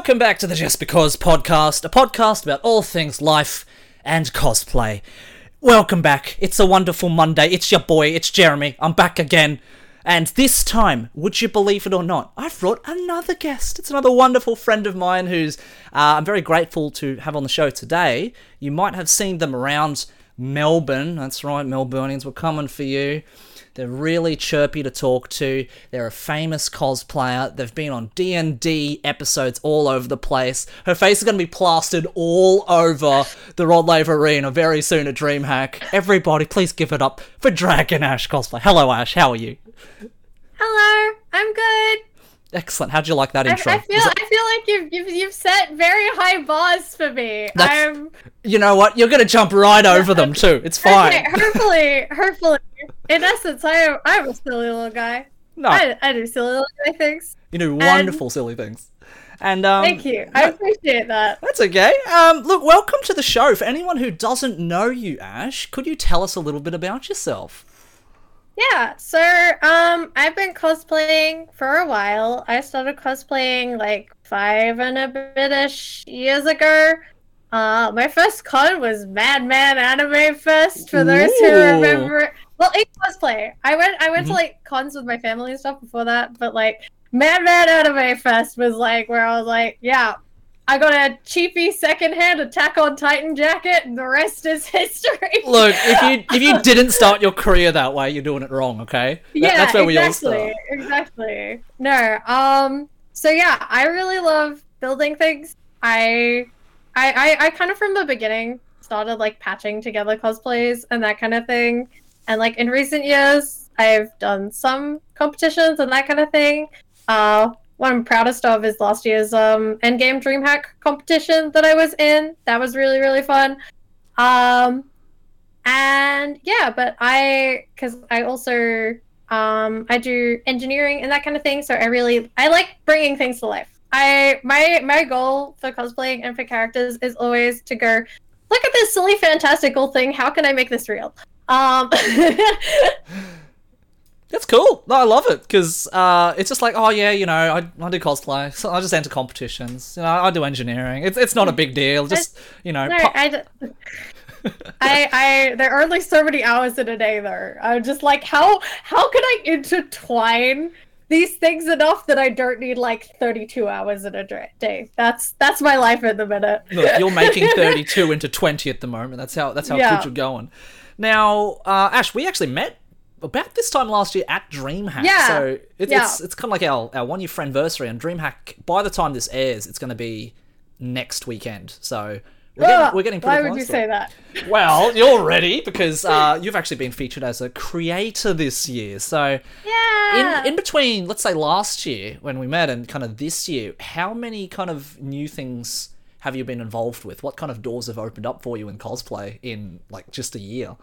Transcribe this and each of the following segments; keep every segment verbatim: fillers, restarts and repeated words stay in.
Welcome back to the Just Because podcast, a podcast about all things life and cosplay. Welcome back. It's a wonderful Monday. It's your boy, it's Jeremy. I'm back again. And this time, would you believe it or not, I've brought another guest. It's another wonderful friend of mine who's uh, I'm very grateful to have on the show today. You might have seen them around Melbourne. That's right, Melburnians, we're coming for you. They're really chirpy to talk to. They're a famous cosplayer. They've been on D and D episodes all over the place. Her face is going to be plastered all over the Rod Laver Arena very soon at DreamHack. Everybody, please give it up for Dragon Ash Cosplay. Hello, Ash. How are you? Hello. I'm good. Excellent. How'd you like that intro? I, I feel it... I feel like you've, you've you've set very high bars for me. That's... I'm. You know what? You're going to jump right over them too. It's fine. Okay, hopefully, hopefully. In essence, I am I'm a silly little guy. No. I, I do silly little guy things. You do wonderful, and... silly things. And um, thank you. I appreciate that. That's okay. Um, look, welcome to the show. For anyone who doesn't know you, Ash, could you tell us a little bit about yourself? Yeah, so um, I've been cosplaying for a while. I started cosplaying like five and a bit-ish years ago. Uh, my first con was Madman Anime Fest, for those Ooh. who remember. Well, in cosplay. I went I went Mm-hmm. to like cons with my family and stuff before that, but like Madman Anime Fest was like where I was like, yeah, I got a cheapy secondhand Attack on Titan jacket, and the rest is history. Look, if you if you didn't start your career that way, you're doing it wrong, okay? That, Yeah, that's where exactly, we all start. Exactly. No, um, so yeah, I really love building things. I, I, I, I kind of from the beginning started like patching together cosplays and that kind of thing. And like in recent years, I've done some competitions and that kind of thing. Uh, what I'm proudest of is last year's um Endgame DreamHack competition that I was in. That was really, really fun. Um, and yeah, but I, because I also um I do engineering and that kind of thing, so I really I like bringing things to life. I my my goal for cosplaying and for characters is always to go, look at this silly fantastical thing, how can I make this real? Um That's cool. No, I love it because uh, it's just like, oh yeah, you know, I, I do cosplay, so I just enter competitions. You know, I do engineering. It's it's not a big deal. Just you know. no, pu- I, d- I I there are only so many hours in a day though. I'm just like, how how can I intertwine these things enough that I don't need like thirty-two hours in a day? That's that's my life at the minute. Look, you're making thirty-two into twenty at the moment. That's how that's how Yeah. good you're going. Now, uh, Ash, we actually met about this time last year at DreamHack. Yeah. So it, Yeah. it's it's kind of like our, our one year friendversary on DreamHack. By the time this airs, it's going to be next weekend. So we're getting, Ugh, we're getting pretty why would close you to say it. that? Well, you're ready because uh, you've actually been featured as a creator this year. So Yeah. in in between, let's say last year when we met and kind of this year, how many kind of new things have you been involved with? What kind of doors have opened up for you in cosplay in like just a year?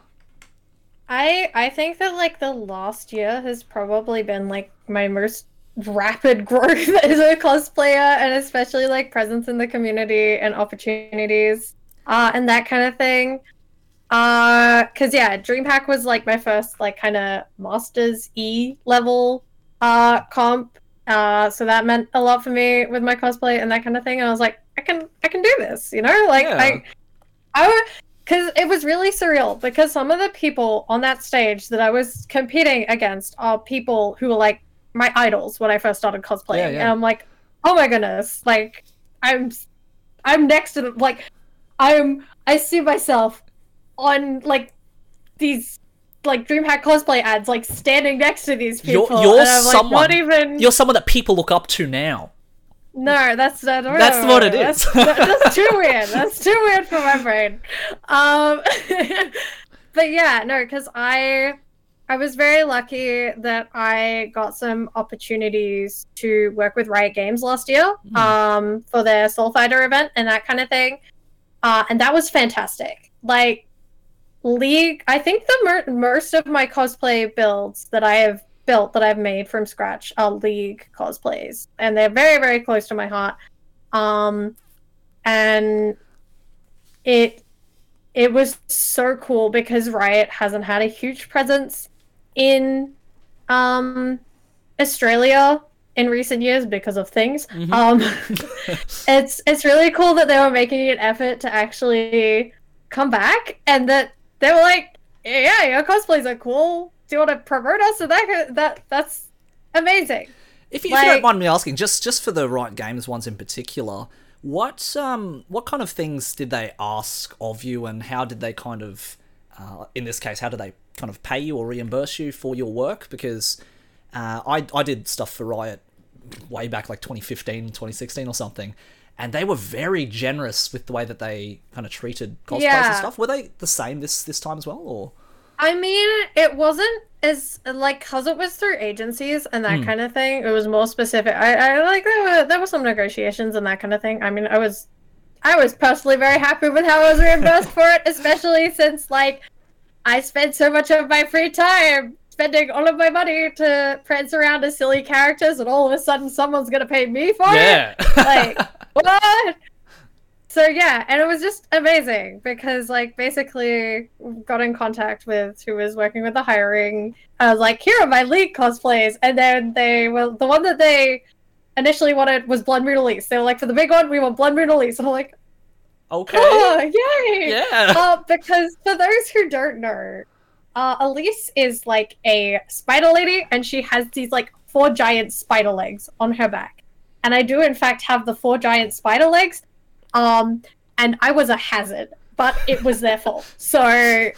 I I think that like the last year has probably been like my most rapid growth as a cosplayer, and especially like presence in the community and opportunities uh and that kind of thing. Uh cuz yeah, DreamHack was like my first like kind of masters E level uh comp. Uh so that meant a lot for me with my cosplay and that kind of thing. And I was like, I can I can do this, you know? Like Yeah. I I would, because it was really surreal, because some of the people on that stage that I was competing against are people who were like my idols when I first started cosplaying. Yeah, yeah. And I'm like, oh my goodness, like I'm I'm next to them, like I'm I see myself on like these like DreamHack cosplay ads, like standing next to these people. You're, you're and I'm like, someone. not even You're someone that people look up to now. No, that's not. That's what it that's, is. that- that's too weird. That's too weird for my brain. Um, but yeah, no, because I, I was very lucky that I got some opportunities to work with Riot Games last year, Mm. um, for their Soul Fighter event and that kind of thing, uh, and that was fantastic. Like, League, I think the mer- most of my cosplay builds that I have built that I've made from scratch are League cosplays, and they're very, very close to my heart. Um, and it it was so cool because Riot hasn't had a huge presence in um Australia in recent years because of things. Mm-hmm. Um, it's it's really cool that they were making an effort to actually come back, and that they were like, yeah, your cosplays are cool. Do you want to promote us? So that that that's amazing. If you, like, if you don't mind me asking, just just for the Riot Games ones in particular, what um what kind of things did they ask of you, and how did they kind of, uh, in this case, how did they kind of pay you or reimburse you for your work? Because uh, I I did stuff for Riot way back like twenty fifteen, twenty sixteen or something, and they were very generous with the way that they kind of treated cosplays Yeah. and stuff. Were they the same this this time as well, or? I mean, it wasn't as like because it was through agencies and that Hmm. kind of thing. It was more specific. I, I like there were there were some negotiations and that kind of thing. I mean, I was I was personally very happy with how I was reimbursed for it, especially since like I spent so much of my free time spending all of my money to prance around as silly characters, and all of a sudden someone's gonna pay me for Yeah. it. Like what? So yeah, and it was just amazing because like basically got in contact with who was working with the hiring. I was like, here are my league cosplays, and then they were the one that they initially wanted was Blood Moon Elise. They were like, for the big one, we want Blood Moon Elise, and I'm like, Okay. oh yay! Yeah. Uh, because for those who don't know, uh, Elise is like a spider lady, and she has these like four giant spider legs on her back. And I do in fact have the four giant spider legs. Um, and I was a hazard, but it was their fault. So I'm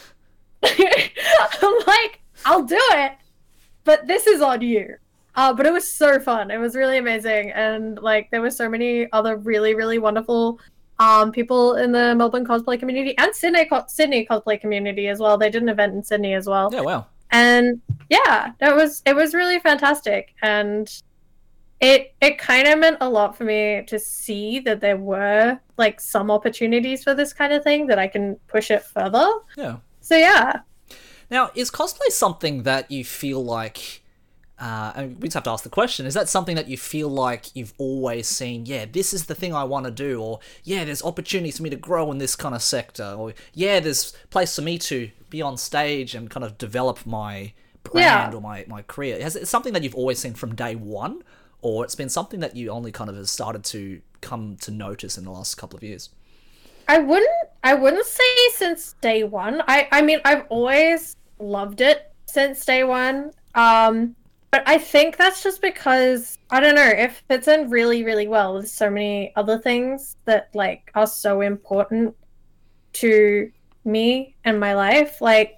like, I'll do it, but this is on you. Uh, but it was so fun. It was really amazing, and like there were so many other really, really wonderful um people in the Melbourne cosplay community and Sydney co- Sydney cosplay community as well. They did an event in Sydney as well. Yeah. Wow. And yeah, it was it was really fantastic, and it it kind of meant a lot for me to see that there were like some opportunities for this kind of thing, that I can push it further. Yeah. So yeah. Now, is cosplay something that you feel like, uh, and we just have to ask the question, is that something that you feel like you've always seen, yeah, this is the thing I want to do, or yeah, there's opportunities for me to grow in this kind of sector, or yeah, there's place for me to be on stage and kind of develop my brand Yeah. or my, my career? Has it something that you've always seen from day one, or it's been something that you only kind of have started to come to notice in the last couple of years? I wouldn't I wouldn't say since day one. I I mean I've always loved it since day one. Um but I think that's just because I don't know, it fits in really, really well with so many other things that like are so important to me and my life. Like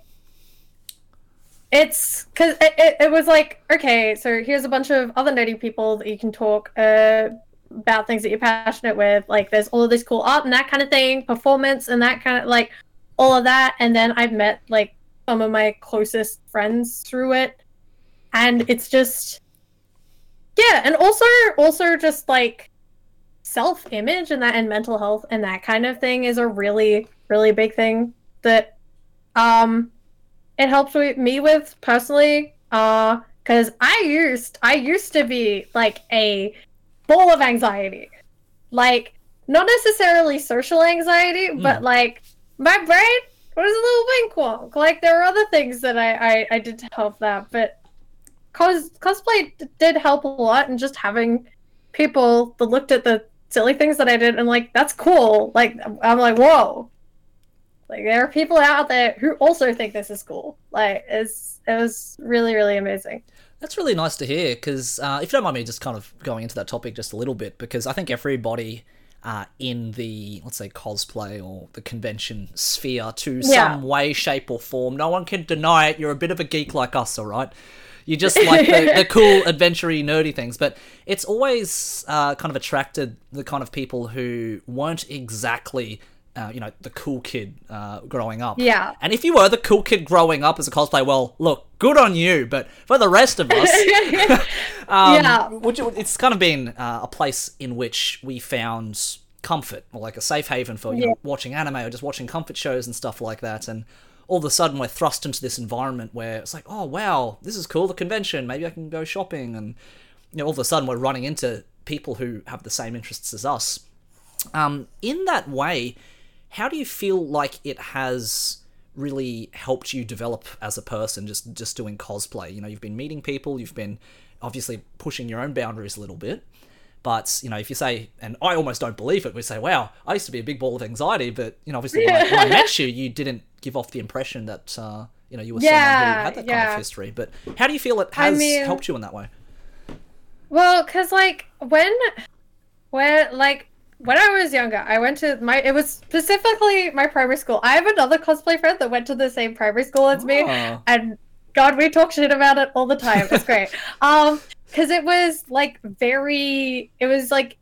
it's because it, it, it was like, okay, so here's a bunch of other nerdy people that you can talk uh, about things that you're passionate with. Like there's all of this cool art and that kind of thing, performance and that kind of like all of that. And then I've met like some of my closest friends through it. And it's just, yeah. And also, also just like self-image and that and mental health and that kind of thing is a really, really big thing that, um, it helps with me with personally, uh, because I used I used to be like a ball of anxiety, like not necessarily social anxiety, Mm. but like my brain was a little wink wonk. Like there were other things that I I, I did to help that, but cos cosplay d- did help a lot, and just having people that looked at the silly things that I did and like that's cool. Like I'm like whoa. Like there are people out there who also think this is cool. Like it's it was really, really amazing. That's really nice to hear, because uh, if you don't mind me just kind of going into that topic just a little bit, because I think everybody uh, in the, let's say, cosplay or the convention sphere to Yeah. some way, shape or form, no one can deny it, you're a bit of a geek like us, all right? You just like the, the cool, adventure-y, nerdy things, but it's always uh, kind of attracted the kind of people who weren't exactly... Uh, you know, the cool kid uh, growing up. Yeah. And if you were the cool kid growing up as a cosplay, well, look, good on you. But for the rest of us, um, Yeah. which it's kind of been uh, a place in which we found comfort, or like a safe haven for you Yeah. know, watching anime or just watching comfort shows and stuff like that. And all of a sudden, we're thrust into this environment where it's like, oh wow, this is cool. The convention, maybe I can go shopping, and you know, all of a sudden, we're running into people who have the same interests as us. Um, in that way, how do you feel like it has really helped you develop as a person, just just doing cosplay? You know, you've been meeting people, you've been obviously pushing your own boundaries a little bit. But, you know, if you say, and I almost don't believe it, we say, wow, I used to be a big ball of anxiety, but, you know, obviously when, I, when I met you, you didn't give off the impression that, uh, you know, you were Yeah, someone who had that kind yeah. of history. But how do you feel it I has mean- helped you in that way? Well, cause like when, when like when I was younger, I went to my. It was specifically my primary school. I have another cosplay friend that went to the same primary school as me, Oh. and God, we talk shit about it all the time. It's great. um, cause it was like very. It was like.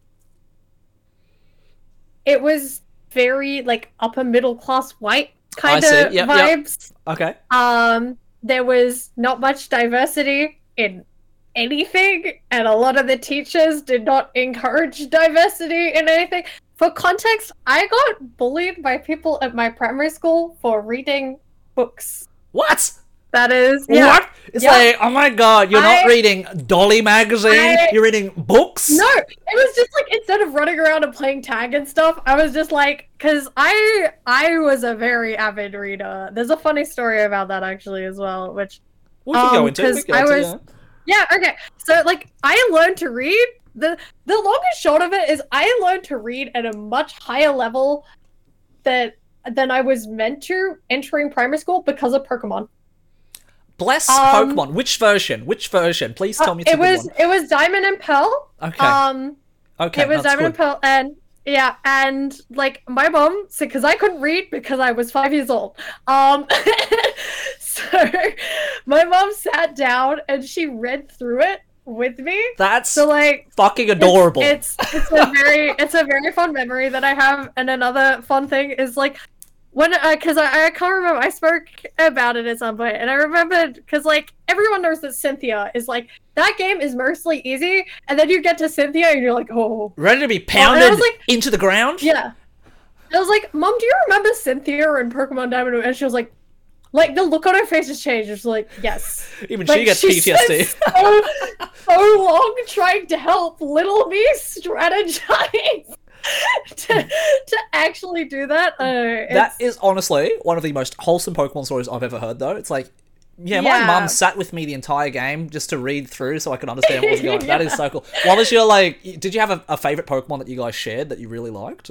It was very like upper middle class white kind I see. of Yep, yep. vibes. Okay. Um, there was not much diversity in anything, and a lot of the teachers did not encourage diversity in anything. For context, I got bullied by people at my primary school for reading books. What? That is, yeah. What? It's Yeah. like, oh my god, you're not I- reading Dolly magazine, I- you're reading books? No, it was just like instead of running around and playing tag and stuff, I was just like, because I I was a very avid reader. There's a funny story about that actually as well, which We can go Um, into it. We 'cause can go I into it, was- yeah, okay. So like I learned to read. The the long and short of it is I learned to read at a much higher level that than I was meant to entering primary school because of Pokemon. Bless Um, Pokemon. Which version? Which version? Please tell Uh, me it's it a good was one. it was Diamond and Pearl. Okay. Um okay. it was that's Diamond and good. Pearl, and yeah, and like my mom, because I couldn't read because I was five years old. Um, so my mom sat down and she read through it with me. That's So like fucking adorable. It's it's, it's a very it's a very fun memory that I have, and another fun thing is like when because I, I can't remember I spoke about it at some point, and I remembered because like everyone knows that Cynthia is like that game is mostly easy, and then you get to Cynthia and you're like, oh Ready to be Well, and I pounded was like- into the ground? yeah. I was like, Mom, do you remember Cynthia in Pokemon Diamond? And she was like, like the look on her face has changed. It's like, yes. Even Like, she gets she P T S D. spent so, so long trying to help little me strategize to, to actually do that. Uh, That it's, is honestly one of the most wholesome Pokemon stories I've ever heard, though. It's like, yeah, my Yeah. mum sat with me the entire game just to read through so I could understand what was going on. That is so cool. What was your, like, did you have a, a favourite Pokemon that you guys shared that you really liked?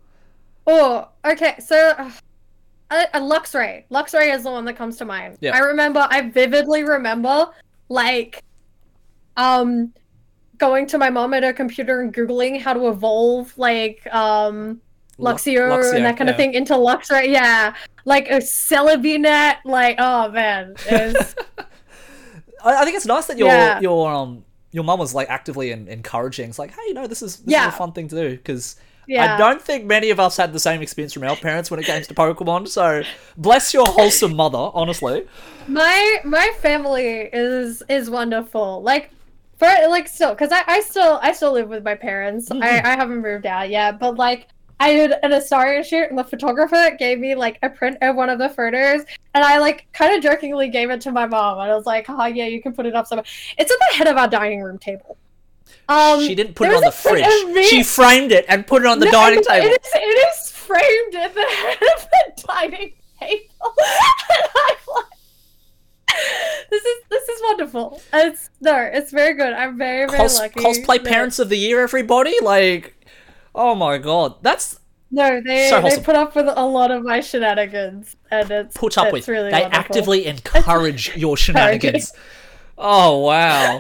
oh, okay. So, uh, uh, Luxray. Luxray is the one that comes to mind. Yeah. I remember, I vividly remember, like, um, going to my mom at her computer and Googling how to evolve, like, um, Lu- Luxio, Luxio, and that kind yeah. of thing into Luxray. Yeah. Like, a Celebinet. Like, oh, man. It's... I, I think it's nice that your Yeah. your um your mum was like actively en- encouraging. It's like, hey, you know, this is this Yeah. is a fun thing to do because Yeah. I don't think many of us had the same experience from our parents when it came to Pokemon. So bless your wholesome mother, honestly. My my family is is wonderful. Like for like still because I, I still I still live with my parents. Mhm. I, I haven't moved out yet, but like I did an Astaria shoot and the photographer gave me like a print of one of the photos, and I like kind of jokingly gave it to my mom, and I was like, oh yeah, you can put it up somewhere. It's at the head of our dining room table. Um She didn't put it there on the was a print fridge. of me- She framed it and put it on the No, dining it- table. It is, it is framed at the head of the dining table. And I'm like, this is this is wonderful. It's no, it's very good. I'm very very Cos- lucky. cosplay that- parents of the year, everybody! Like, oh my god, that's No, they So they wholesome. put up with a lot of my shenanigans, and it's put up it's with. Really They wonderful. actively encourage your shenanigans. Oh wow!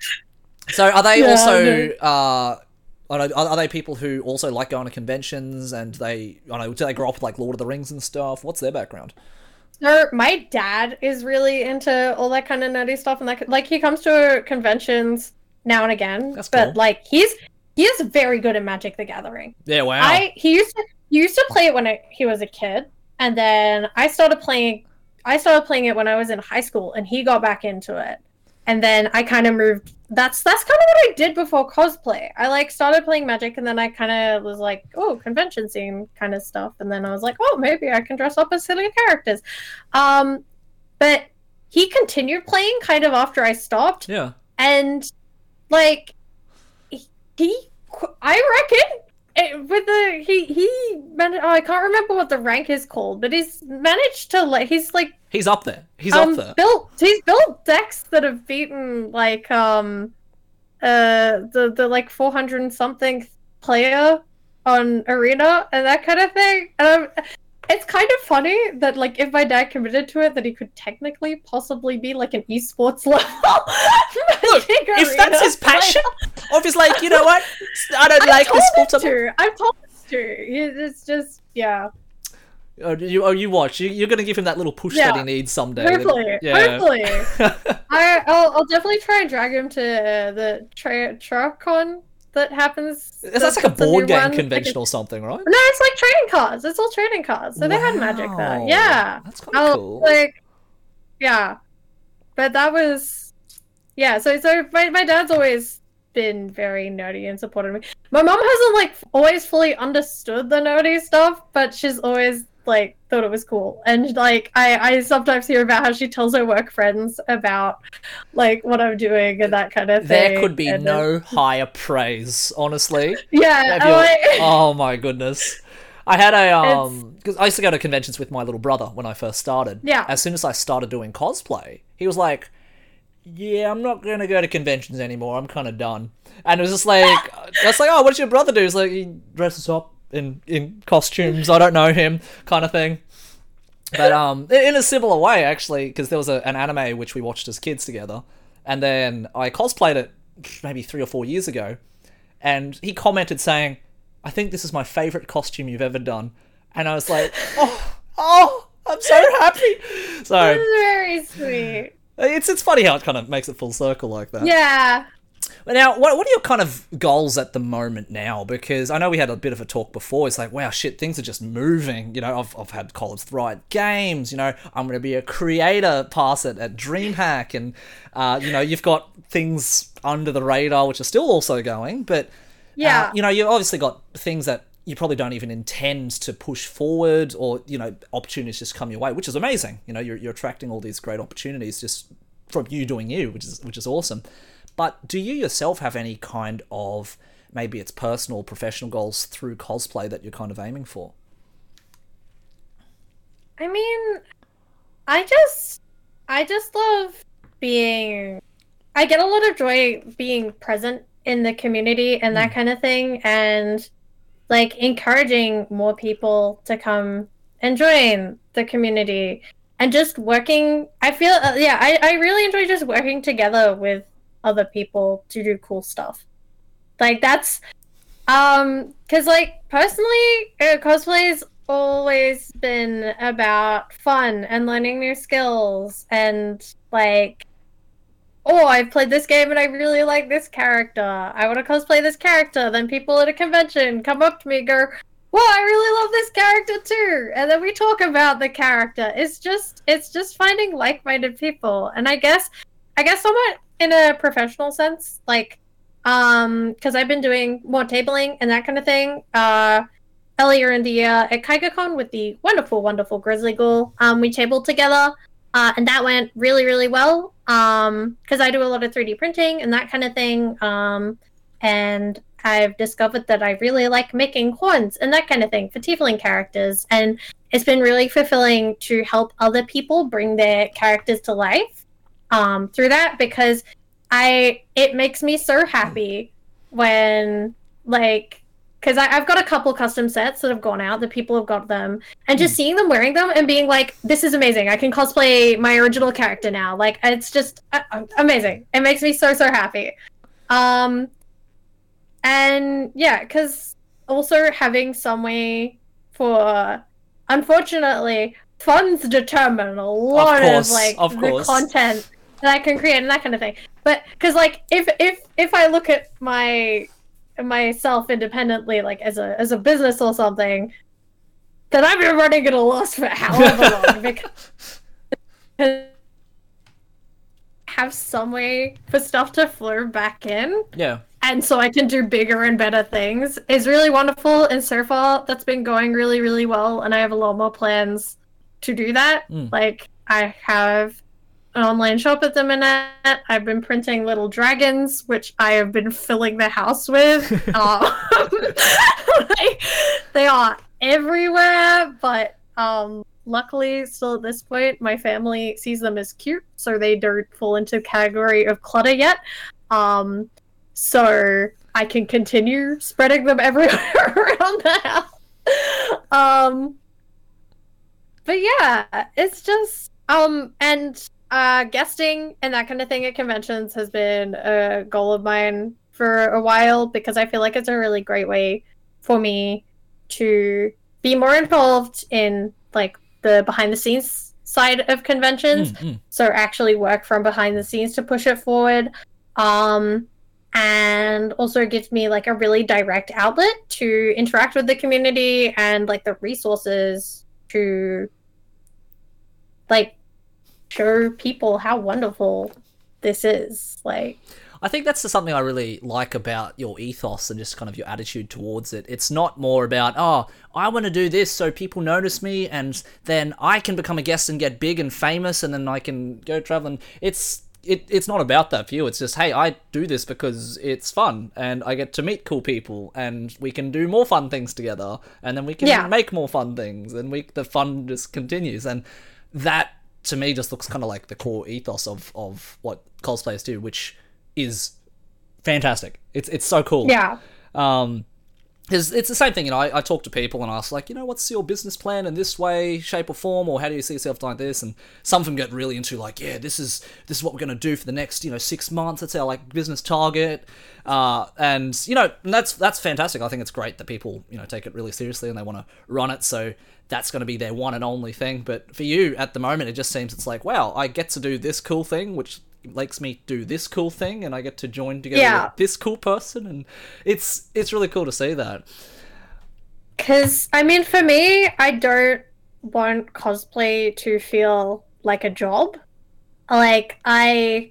So are they Yeah, also? no. Uh, I don't know, are, are they people who also like going to conventions and they? I don't know. Do they grow up with like Lord of the Rings and stuff? What's their background? So my dad is really into all that kind of nerdy stuff, and like like he comes to conventions now and again. That's but cool. like he's he is very good at Magic the Gathering. Yeah, wow. I he used to he used to play it when I, he was a kid, and then I started playing. I started playing it when I was in high school, and he got back into it. And then I kind of moved. That's that's kind of what I did before cosplay. I like started playing Magic, and then I kind of was like, oh, convention scene kind of stuff. And then I was like, oh, maybe I can dress up as silly characters. Um, but he continued playing kind of after I stopped, yeah. and like he, I reckon it, with the he he man, oh, I can't remember what the rank is called, but he's managed to like he's like He's up there. He's um, up there. Built he's built decks that have beaten like um uh the the like four hundred and something player on Arena and that kind of thing. And I'm, it's kind of funny that like if my dad committed to it, that he could technically possibly be like an esports level. Look, if that's his passion, or if he's like, you know what, I don't I've like this told sport. him to. I've told him to. It's just yeah. Oh, you, oh, you watch. You, you're going to give him that little push Yeah. that he needs someday. Hopefully, Yeah. hopefully. I, I'll, I'll definitely try and drag him to uh, the tra- Tracon that happens. That's, that's like a that's new board game one. convention Like or something, right? a- No, it's like trading cards. It's all trading cards. So they had magic there. Wow. Yeah. That's kind of I'll, cool. Like, yeah. But that was, yeah. So, so my my dad's always been very nerdy and supported me. My mom hasn't like always fully understood the nerdy stuff, but she's always like thought it was cool. And like I I sometimes hear about how she tells her work friends about like what I'm doing and that kind of thing. There could be and no then, higher praise, honestly. yeah. If I'm you're- like, oh my goodness. I had a um because I used to go to conventions with my little brother when I first started. Yeah. As soon as I started doing cosplay, he was like, "Yeah, I'm not gonna go to conventions anymore. I'm kind of done." And it was just like, I was like, "Oh, what does your brother do?" He's like, "He dresses up in in costumes. I don't know him," kind of thing. But um, in in a similar way, actually, because there was a, an anime which we watched as kids together, and then I cosplayed it maybe three or four years ago, and he commented saying, "I think this is my favorite costume you've ever done," and I was like, "Oh, oh, I'm so happy." So that's very sweet. it's it's funny how it kind of makes it full circle like that. Yeah. But now, what what are your kind of goals at the moment now? Because I know we had a bit of a talk before. It's like, wow, shit, things are just moving. You know, I've I've had College Thrive Games. You know, I'm going to be a creator pass it at DreamHack, and uh, you know, you've got things under the radar which are still also going. But Yeah. uh, you know, you've obviously got things that you probably don't even intend to push forward, or you know, opportunities just come your way, which is amazing. You know, you're you're attracting all these great opportunities just from you doing you, which is which is awesome. But do you yourself have any kind of, maybe it's personal, professional goals through cosplay that you're kind of aiming for? I mean, I just, I just love being, I get a lot of joy being present in the community and that kind of thing, and like encouraging more people to come and join the community and just working. I feel, uh, yeah, I, I really enjoy just working together with other people to do cool stuff. Like that's, um, cause like personally, uh, cosplay's always been about fun and learning new skills and like, oh, I've played this game and I really like this character. I want to cosplay this character. Then people at a convention come up to me and go, well, I really love this character too. And then we talk about the character. It's just, it's just finding like-minded people. And I guess, I guess somewhat in a professional sense, like, um, because I've been doing more tabling and that kind of thing, uh, earlier in the year at KaigaCon with the wonderful, wonderful Grizzly Ghoul, um, we tabled together, uh, and that went really, really well, um, because I do a lot of three D printing and that kind of thing, um, and I've discovered that I really like making horns and that kind of thing for tiefling characters, and it's been really fulfilling to help other people bring their characters to life um, through that, because I it makes me so happy when, like, because I've got a couple custom sets that have gone out, that people have got them, and just seeing them wearing them and being like, this is amazing, I can cosplay my original character now. Like, it's just uh, amazing. It makes me so, so happy. Um, and yeah, because also having some way for, unfortunately, funds determine a lot of, course, of like of the course. content that I can create and that kind of thing. But because like if if if I look at my myself independently, like as a as a business or something, then I've been running at a loss for however long, because have some way for stuff to flow back in. Yeah. And so I can do bigger and better things is really wonderful. And so far, that's been going really, really well. And I have a lot more plans to do that. Mm. Like, I have an online shop at the minute. I've been printing little dragons, which I have been filling the house with. um, like, they are everywhere, but um luckily still at this point my family sees them as cute, so they don't fall into the category of clutter yet. Um so I can continue spreading them everywhere around the house. Um but yeah, it's just um and uh guesting and that kind of thing at conventions has been a goal of mine for a while, because I feel like it's a really great way for me to be more involved in like the behind the scenes side of conventions. Mm, mm. So actually work from behind the scenes to push it forward. Um, and also gives me like a really direct outlet to interact with the community and like the resources to like show people how wonderful this is. Like, I think that's something I really like about your ethos and just kind of your attitude towards it. It's not more about, oh, I want to do this so people notice me and then I can become a guest and get big and famous and then I can go traveling. It's it, it's not about that for you. It's just, hey, I do this because it's fun and I get to meet cool people and we can do more fun things together and then we can yeah. make more fun things and we the fun just continues. And that, to me, just looks kind of like the core ethos of, of what cosplayers do, which is fantastic. It's it's so cool. Yeah. Um, it's, it's the same thing, you know, I, I talk to people and ask, like, you know, what's your business plan in this way, shape or form, or how do you see yourself doing this? And some of them get really into, like, yeah, this is this is what we're going to do for the next, you know, six months. That's our, like, business target. Uh, and, you know, and that's that's fantastic. I think it's great that people, you know, take it really seriously and they want to run it, so that's going to be their one and only thing. But for you, at the moment, it just seems it's like, wow, I get to do this cool thing, which makes me do this cool thing, and I get to join together yeah. with this cool person, and it's it's really cool to see that. Because, I mean, for me, I don't want cosplay to feel like a job. Like, I...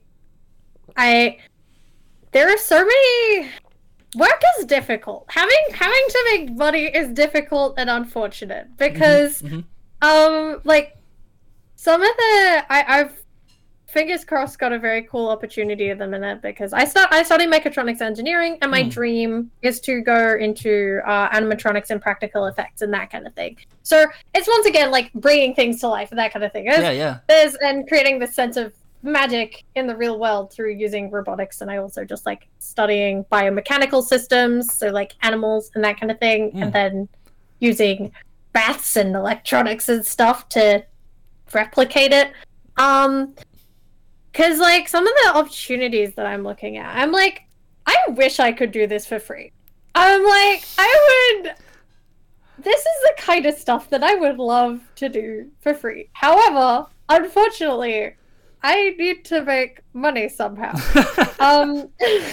I... There are so many... Work is difficult. Having having to make money is difficult and unfortunate. Because, mm-hmm. um, like, some of the... I, I've fingers crossed got a very cool opportunity at the minute, because I start I studied mechatronics engineering and my mm. dream is to go into uh, animatronics and practical effects and that kind of thing. So it's once again like bringing things to life and that kind of thing. There's, yeah, yeah. There's and creating this sense of magic in the real world through using robotics, and I also just like studying biomechanical systems, so like animals and that kind of thing, mm. and then using baths and electronics and stuff to replicate it. Um. Because, like, some of the opportunities that I'm looking at, I'm like, I wish I could do this for free. I'm like, I would... This is the kind of stuff that I would love to do for free. However, unfortunately, I need to make money somehow. um,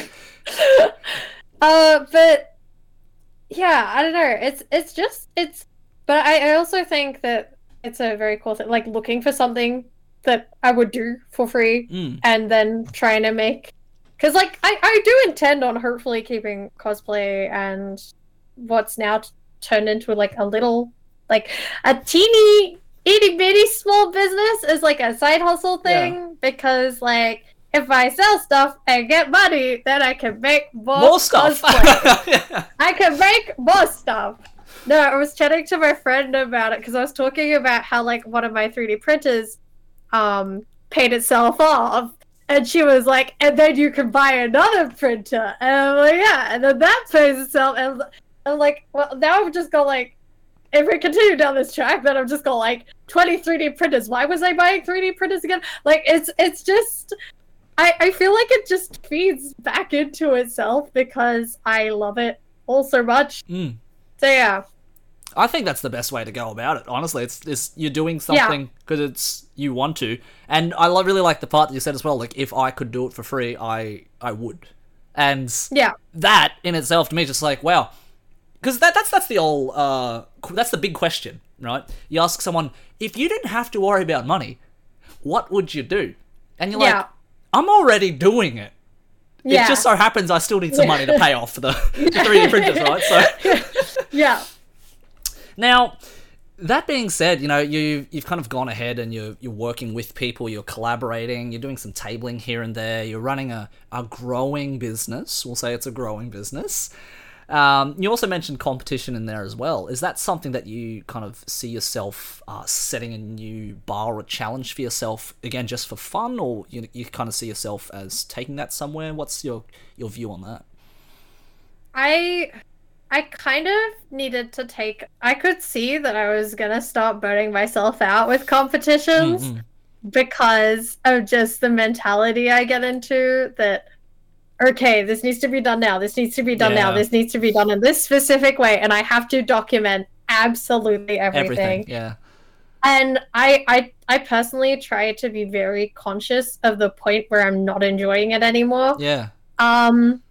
uh, but, yeah, I don't know. It's it's just, it's... But I, I also think that it's a very cool thing, like, looking for something that I would do for free mm. and then trying to make, because like I, I do intend on hopefully keeping cosplay and what's now t- turned into like a little like a teeny itty bitty small business as like a side hustle thing, yeah. because like if I sell stuff and get money, then I can make more, more stuff. yeah. I can make more stuff. No, I was chatting to my friend about it because I was talking about how like one of my three D printers um paid itself off, and she was like, and then you can buy another printer, and I'm like, yeah, and then that pays itself, and I'm like, well, now I've just got like, if we continue down this track, then I'm just got like twenty three D printers. Why was I buying three D printers again? Like, it's it's just I, I feel like it just feeds back into itself because I love it all so much. Mm. So yeah. I think that's the best way to go about it. Honestly, it's, it's you're doing something because yeah. it's you want to, and I lo- really like the part that you said as well. Like, if I could do it for free, I I would, and yeah, that in itself to me just like wow, because that that's that's the old uh that's the big question, right? You ask someone, if you didn't have to worry about money, what would you do? And you're yeah. like, I'm already doing it. Yeah. It just so happens I still need some money to pay off for the, the three D printers, right? So yeah. Now, that being said, you know, you, you've kind of gone ahead and you're, you're working with people, you're collaborating, you're doing some tabling here and there, you're running a, a growing business. We'll say it's a growing business. Um, you also mentioned competition in there as well. Is that something that you kind of see yourself uh, setting a new bar or a challenge for yourself, again, just for fun, or you, you kind of see yourself as taking that somewhere? What's your, your view on that? I I kind of needed to take... I could see that I was going to start burning myself out with competitions mm-hmm. because of just the mentality I get into that... Okay, this needs to be done now. This needs to be done yeah. now. This needs to be done in this specific way, and I have to document absolutely everything. Everything, yeah. And I, I, I personally try to be very conscious of the point where I'm not enjoying it anymore. Yeah. Um,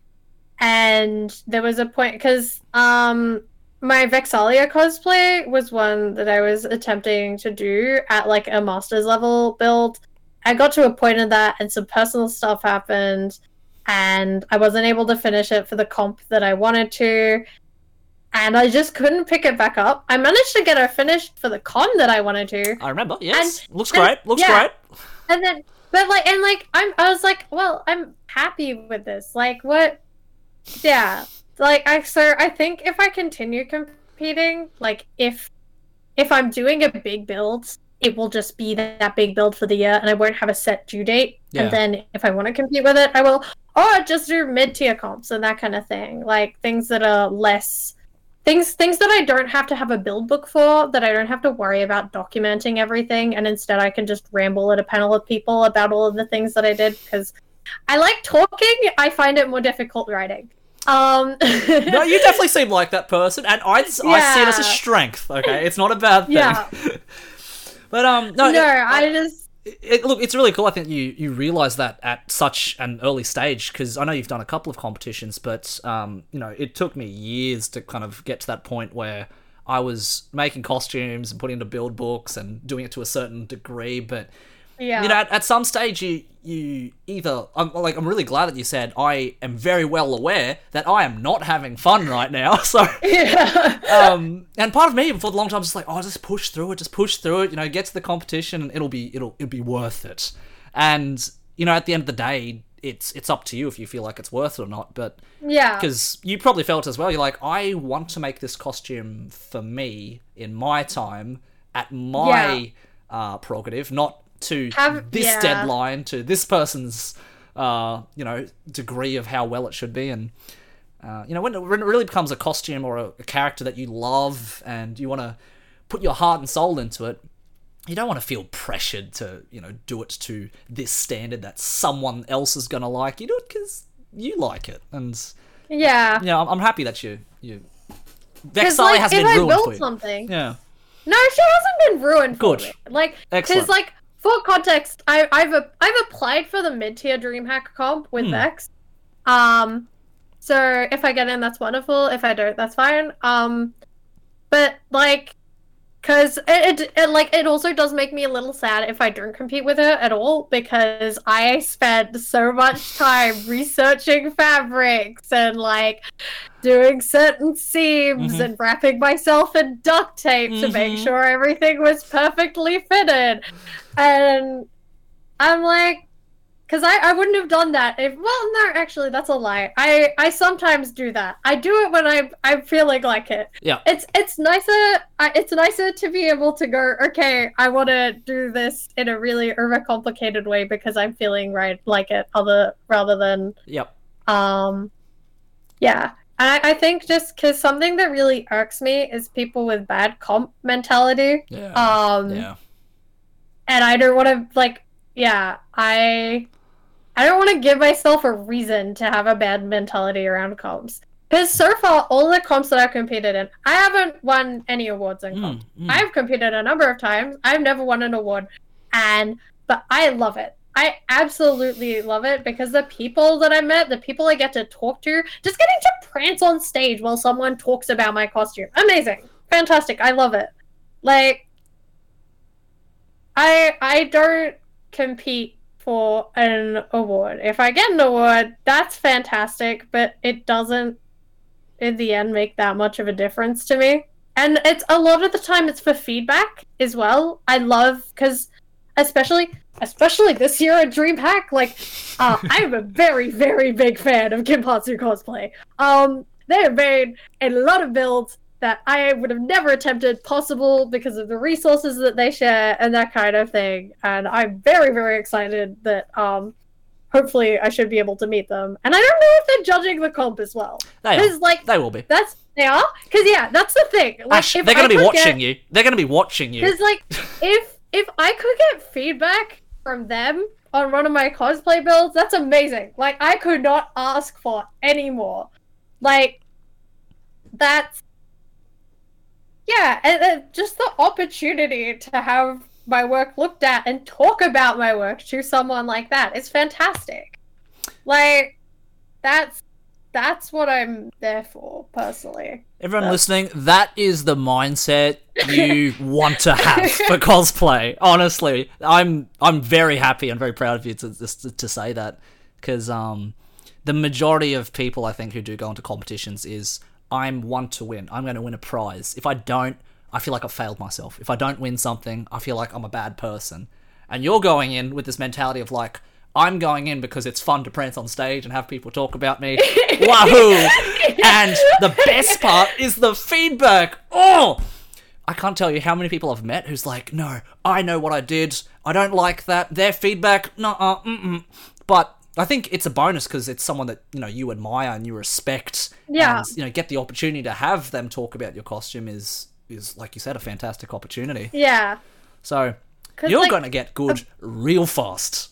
and there was a point because um, my Vexalia cosplay was one that I was attempting to do at like a master's level build. I got to a point in that, and some personal stuff happened. And I wasn't able to finish it for the comp that I wanted to. And I just couldn't pick it back up. I managed to get her finished for the con that I wanted to. I remember, yes. And, Looks and, great. Looks yeah. great. And then, but like, and like, I'm, I was like, well, I'm happy with this. Like, what? Yeah. Like, I, so I think if I continue competing, like, if, if I'm doing a big build, it will just be that big build for the year, and I won't have a set due date. Yeah. And then if I want to compete with it, I will, or just do mid-tier comps and that kind of thing. Like, things that are less... Things things that I don't have to have a build book for, that I don't have to worry about documenting everything, and instead I can just ramble at a panel of people about all of the things that I did, because I like talking, I find it more difficult writing. Um, no, you definitely seem like that person, and I, yeah. I see it as a strength, okay? It's not a bad thing. Yeah. But, um, no, no, it, I just... It, it, look, it's really cool. I think you, you realise that at such an early stage, because I know you've done a couple of competitions, but, um, you know, it took me years to kind of get to that point where I was making costumes and putting into build books and doing it to a certain degree, but, yeah. you know, at, at some stage you, you either... I'm, like, I'm really glad that you said, I am very well aware that I am not having fun right now, so... Yeah. um, and part of me, for a long time, was like, oh, just push through it, just push through it, you know, get to the competition, and it'll be, it'll, it'll be worth it. And, you know, at the end of the day, it's, it's up to you if you feel like it's worth it or not, but... Yeah. Because you probably felt as well, you're like, I want to make this costume for me, in my time, at my, yeah. uh, prerogative, not to Have, this yeah. deadline, to this person's, uh, you know, degree of how well it should be. And, uh, you know, when it, when it really becomes a costume or a, a character that you love and you want to put your heart and soul into it, you don't want to feel pressured to, you know, do it to this standard that someone else is going to like. You do it because you like it. And, yeah, you know, I'm, I'm happy that you, you, Vexalia like, has been I ruined built for you. Something, yeah. No, she hasn't been ruined for Good. me. Like, excellent. Because, like, for context, I, I've a, I've applied for the mid-tier DreamHack comp with Hmm. Vex. Um, so if I get in, that's wonderful. If I don't, that's fine. Um, but like, cause it, it, it like it also does make me a little sad if I don't compete with her at all, because I spent so much time researching fabrics and like doing certain seams Mhm. and wrapping myself in duct tape to make Mhm. sure everything was perfectly fitted. And I'm like, because I, I wouldn't have done that if, well, no, actually, that's a lie. I, I sometimes do that. I do it when I'm, I'm feeling like it. Yeah. It's it's nicer, I, it's nicer to be able to go, okay, I want to do this in a really overcomplicated way because I'm feeling right like it, other rather than, Yep. um, yeah. And I, I think just because something that really irks me is people with bad comp mentality. Yeah. Um, yeah. And I don't want to, like, yeah, I I don't want to give myself a reason to have a bad mentality around comps. Because so far, all the comps that I've competed in, I haven't won any awards in comps. Mm, mm. I've competed a number of times. I've never won an award. And, but I love it. I absolutely love it because the people that I met, the people I get to talk to, just getting to prance on stage while someone talks about my costume. Amazing. Fantastic. I love it. Like, I I don't compete for an award. If I get an award, that's fantastic, but it doesn't, in the end, make that much of a difference to me. And it's a lot of the time it's for feedback as well. I love, because especially especially this year at DreamHack, like, uh, I'm a very, very big fan of Kinpatsu cosplay. Um, they have made a lot of builds that I would have never attempted possible because of the resources that they share and that kind of thing. And I'm very, very excited that um, hopefully I should be able to meet them. And I don't know if they're judging the comp as well. They are. Like, they will be. That's they are? Because, yeah, that's the thing. Like, Ash, if they're going to be watching get... you. They're going to be watching you. Because, like, if if I could get feedback from them on one of my cosplay builds, that's amazing. Like, I could not ask for any more. Like, that's... Yeah, and, and just the opportunity to have my work looked at and talk about my work to someone like that is fantastic. Like, that's that's what I'm there for, personally. Everyone so. listening, that is the mindset you want to have for cosplay. Honestly, I'm I'm very happy and very proud of you to to, to say that, because um, the majority of people I think who do go into competitions is, I'm one to win. I'm going to win a prize. If I don't, I feel like I've failed myself. If I don't win something, I feel like I'm a bad person. And you're going in with this mentality of like, I'm going in because it's fun to prance on stage and have people talk about me. Wahoo! And the best part is the feedback. Oh! I can't tell you how many people I've met who's like, no, I know what I did. I don't like that. Their feedback, nuh-uh, mm-mm. But I think it's a bonus because it's someone that, you know, you admire and you respect. Yeah. And, you know, get the opportunity to have them talk about your costume is, is like you said, a fantastic opportunity. Yeah. So, you're like, going to get good uh, real fast.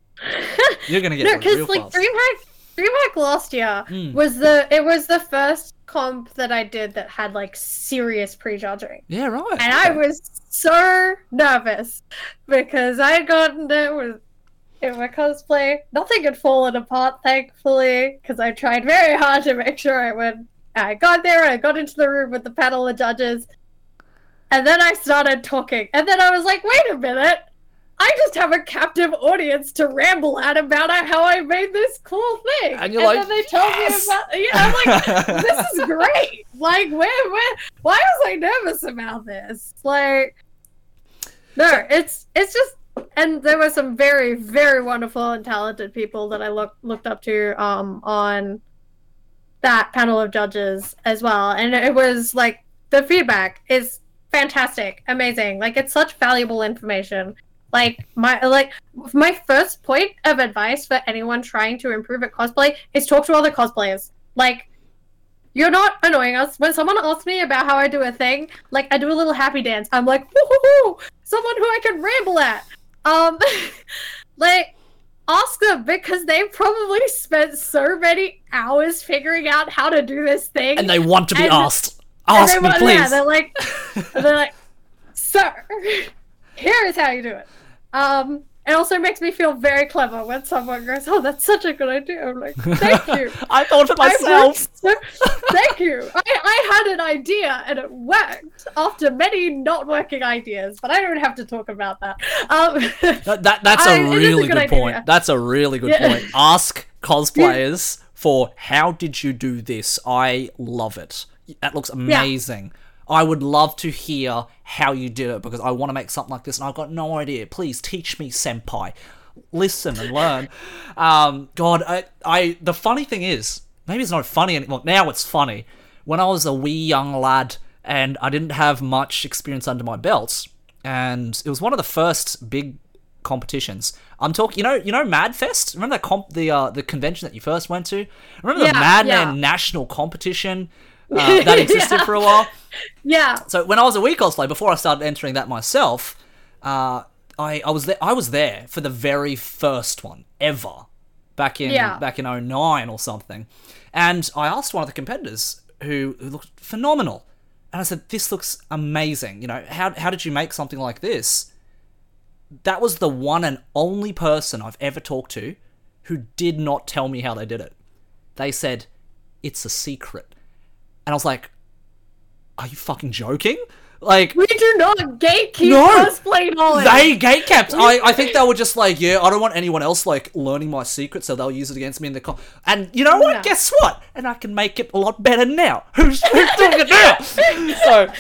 You're going to get no, good real like, fast. DreamHack, DreamHack last year mm. was the, it was the first comp that I did that had, like, serious prejudging. Yeah, right. And okay. I was so nervous because I had gotten it with in my cosplay. Nothing had fallen apart, thankfully, because I tried very hard to make sure I went. I got there, I got into the room with the panel of judges, and then I started talking. And then I was like, wait a minute, I just have a captive audience to ramble at about how I made this cool thing. And you're and like, then they told yes! me about, yeah, I'm like, this is great. Like, where, where, why was I nervous about this? Like, no, it's, it's just, and there were some very, very wonderful and talented people that I look, looked up to um, on that panel of judges as well. And it was like, the feedback is fantastic, amazing. Like, it's such valuable information. Like, my like my first point of advice for anyone trying to improve at cosplay is talk to other cosplayers. Like, you're not annoying us. When someone asks me about how I do a thing, like, I do a little happy dance. I'm like, woo-hoo-hoo! Someone who I can ramble at. Um, like, ask them, because they've probably spent so many hours figuring out how to do this thing. And they want to be and, asked. Ask and me, want, please. Yeah, they're like, they're like, sir, here is how you do it. Um, it also makes me feel very clever when someone goes, oh, that's such a good idea. I'm like, thank you. I thought of myself. So, thank you. I, I had an idea and it worked after many not working ideas, but I don't have to talk about that. Um, that, that That's a I, really a good, good point. That's a really good yeah. point. Ask cosplayers for, how did you do this? I love it. That looks amazing. Yeah. I would love to hear how you did it, because I want to make something like this and I've got no idea. Please teach me, senpai. Listen and learn. um, God, I, I. The funny thing is, maybe it's not funny anymore. Now it's funny. When I was a wee young lad and I didn't have much experience under my belt, and it was one of the first big competitions. I'm talking, you know, you know, Madfest. Remember that comp, the uh, the convention that you first went to? Remember the yeah, Madman yeah. National Competition? Uh, that existed yeah. for a while. Yeah. So when I was a wee cosplay, before I started entering that myself, uh, I, I was there. I was there for the very first one ever, back in yeah. back in oh nine or something. And I asked one of the competitors who, who looked phenomenal, and I said, "This looks amazing. You know, how how did you make something like this?" That was the one and only person I've ever talked to who did not tell me how they did it. They said, "It's a secret." And I was like, are you fucking joking? Like, we do not gatekeep no, cosplay knowledge. They gatekept. I, I think they were just like, yeah, I don't want anyone else like learning my secret, so they'll use it against me in the con. And you know what? Yeah. Guess what? And I can make it a lot better now. Who's, who's doing it now? So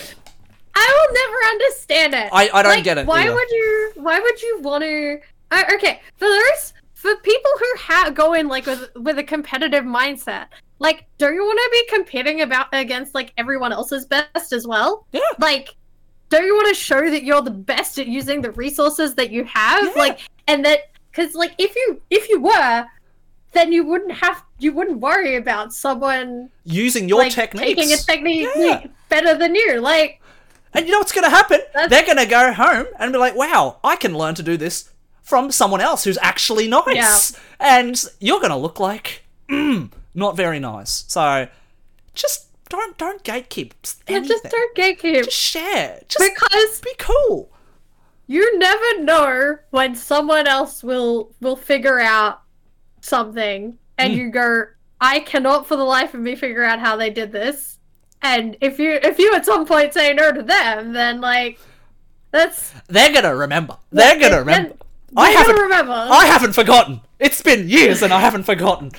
I will never understand it. I, I don't like, get it. Why either. would you? Why would you want to? Uh, okay, for those for people who ha- go in like with with a competitive mindset. like, don't you want to be competing about against like everyone else's best as well? Yeah. Like, don't you want to show that you're the best at using the resources that you have? Yeah. Like, and that because like if you if you were, then you wouldn't have you wouldn't worry about someone using your like, techniques, taking a technique Yeah. better than you. Like, and you know what's going to happen? That's- They're going to go home and be like, "Wow, I can learn to do this from someone else who's actually nice," and you're going to look like mm, not very nice. So just don't don't gatekeep anything. just don't gatekeep Just share. Just because be cool. you never know when someone else will will figure out something and Mm. you go, I cannot for the life of me figure out how they did this. And if you if you at some point say no to them, then like that's They're gonna remember. They're gonna remember. They're I gonna haven't. remember. I haven't forgotten. It's been years and I haven't forgotten.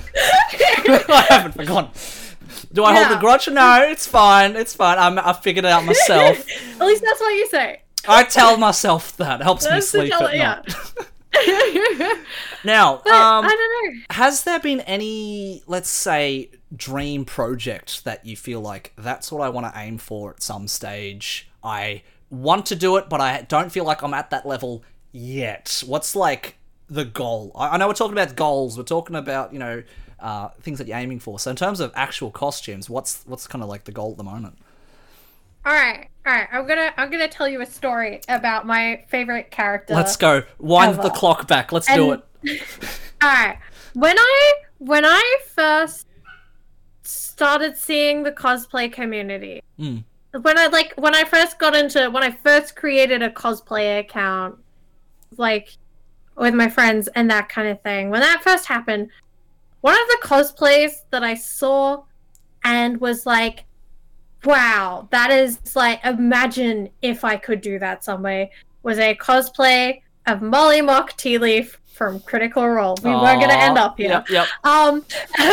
I haven't forgotten. Do I hold Yeah. a grudge? No, it's fine. It's fine. I'm, I figured it out myself. At least that's what you say. I tell myself that. It helps me That's the sleep tell- at yeah. night. Now, But um, I don't know. has there been any, let's say, dream project that you feel like that's what I want to aim for at some stage? I want to do it, but I don't feel like I'm at that level yet. What's like the goal? I, I know we're talking about goals. We're talking about, you know, uh, things that you're aiming for. So in terms of actual costumes, what's what's kind of like the goal at the moment? All right, all right. I'm gonna I'm gonna tell you a story about my favorite character. Let's go. Wind ever. the clock back. Let's do it. And- All right. When I when I first started seeing the cosplay community, Mm. when I like when I first got into when I first created a cosplay account, like with my friends and that kind of thing. When that first happened, one of the cosplays that I saw and was like, wow, that is like, imagine if I could do that some way, was a cosplay of Molly Mock Tea Leaf from Critical Role. We were going to end up here. Yep, yep. Um,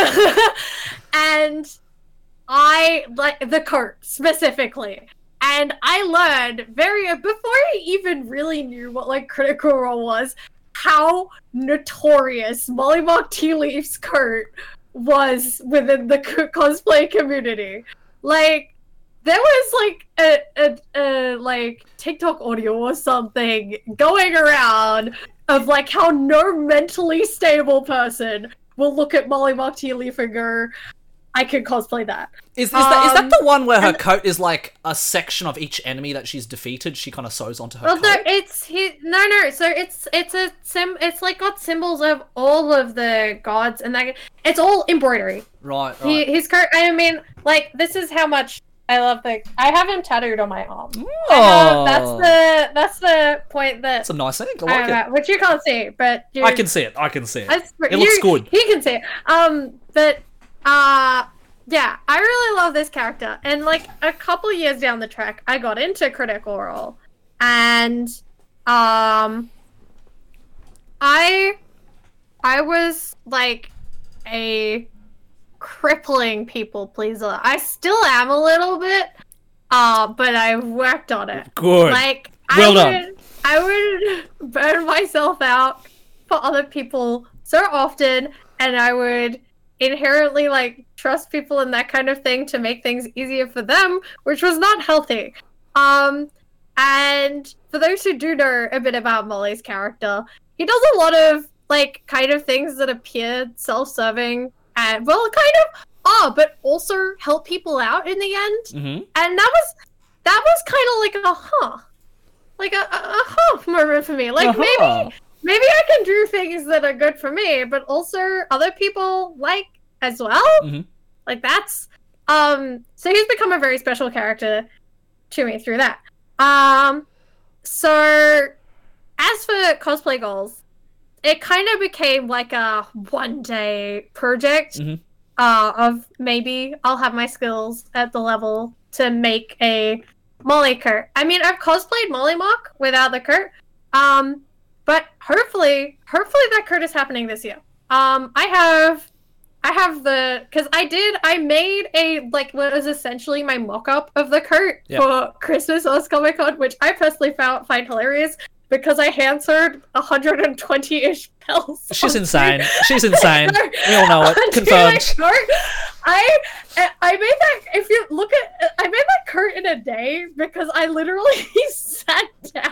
and I, like, the coat specifically. And I learned very, before I even really knew what, like, Critical Role was, how notorious Molly Mock Tea Leaf's coat was within the co- cosplay community. Like, there was like a, a, a like TikTok audio or something going around of like how no mentally stable person will look at Molly Mock Tea Leaf and go, I could cosplay that. Is, is, that, is that Um, the one where her and- coat is like a section of each enemy that she's defeated? She kind of sews onto her Well, coat? no, it's he. No, no. So it's it's a sim. It's like got symbols of all of the gods, and that it's all embroidery. Right, right. He his coat. I mean, like this is how much I love the. I have him tattooed on my arm. I Oh, have, that's the that's the point that That's a nice thing. I I like have it. at, which you can't see, but you, I can see it. I can see it. That's, It looks you- good. He can see it. Um, but uh, yeah, I really love this character. And like a couple years down the track, I got into Critical Role, and um, I I was like a crippling people pleaser. I still am a little bit, uh, but I've worked on it. Good. Like Well I done. would, I would burn myself out for other people so often, and I would inherently like trust people and that kind of thing to make things easier for them, which was not healthy. Um, and for those who do know a bit about Molly's character, he does a lot of like kind of things that appear self-serving and well, kind of are, but also help people out in the end. Mm-hmm. And that was that was kind of like a huh, like a, a, a huh moment for me. Like Uh-huh. maybe maybe I can do things that are good for me, but also other people like as well. Mhm. Like that's um. So he's become a very special character to me through that. Um. So as for cosplay goals, it kind of became like a one day project. Mhm. Uh, of maybe I'll have my skills at the level to make a Molly coat. I mean, I've cosplayed Molly Mock without the coat. Um, but hopefully, hopefully that coat is happening this year. Um, I have, I have the, because I did, I made a, like, what was essentially my mock-up of the coat Yep. for Christmas or Comic Con, which I personally found, find hilarious, because I answered one hundred twenty-ish bells. She's on insane. stream. She's insane. We all know it. On Confirmed. Team Ignore, I I made that. If you look at, I made that cart in a day because I literally sat down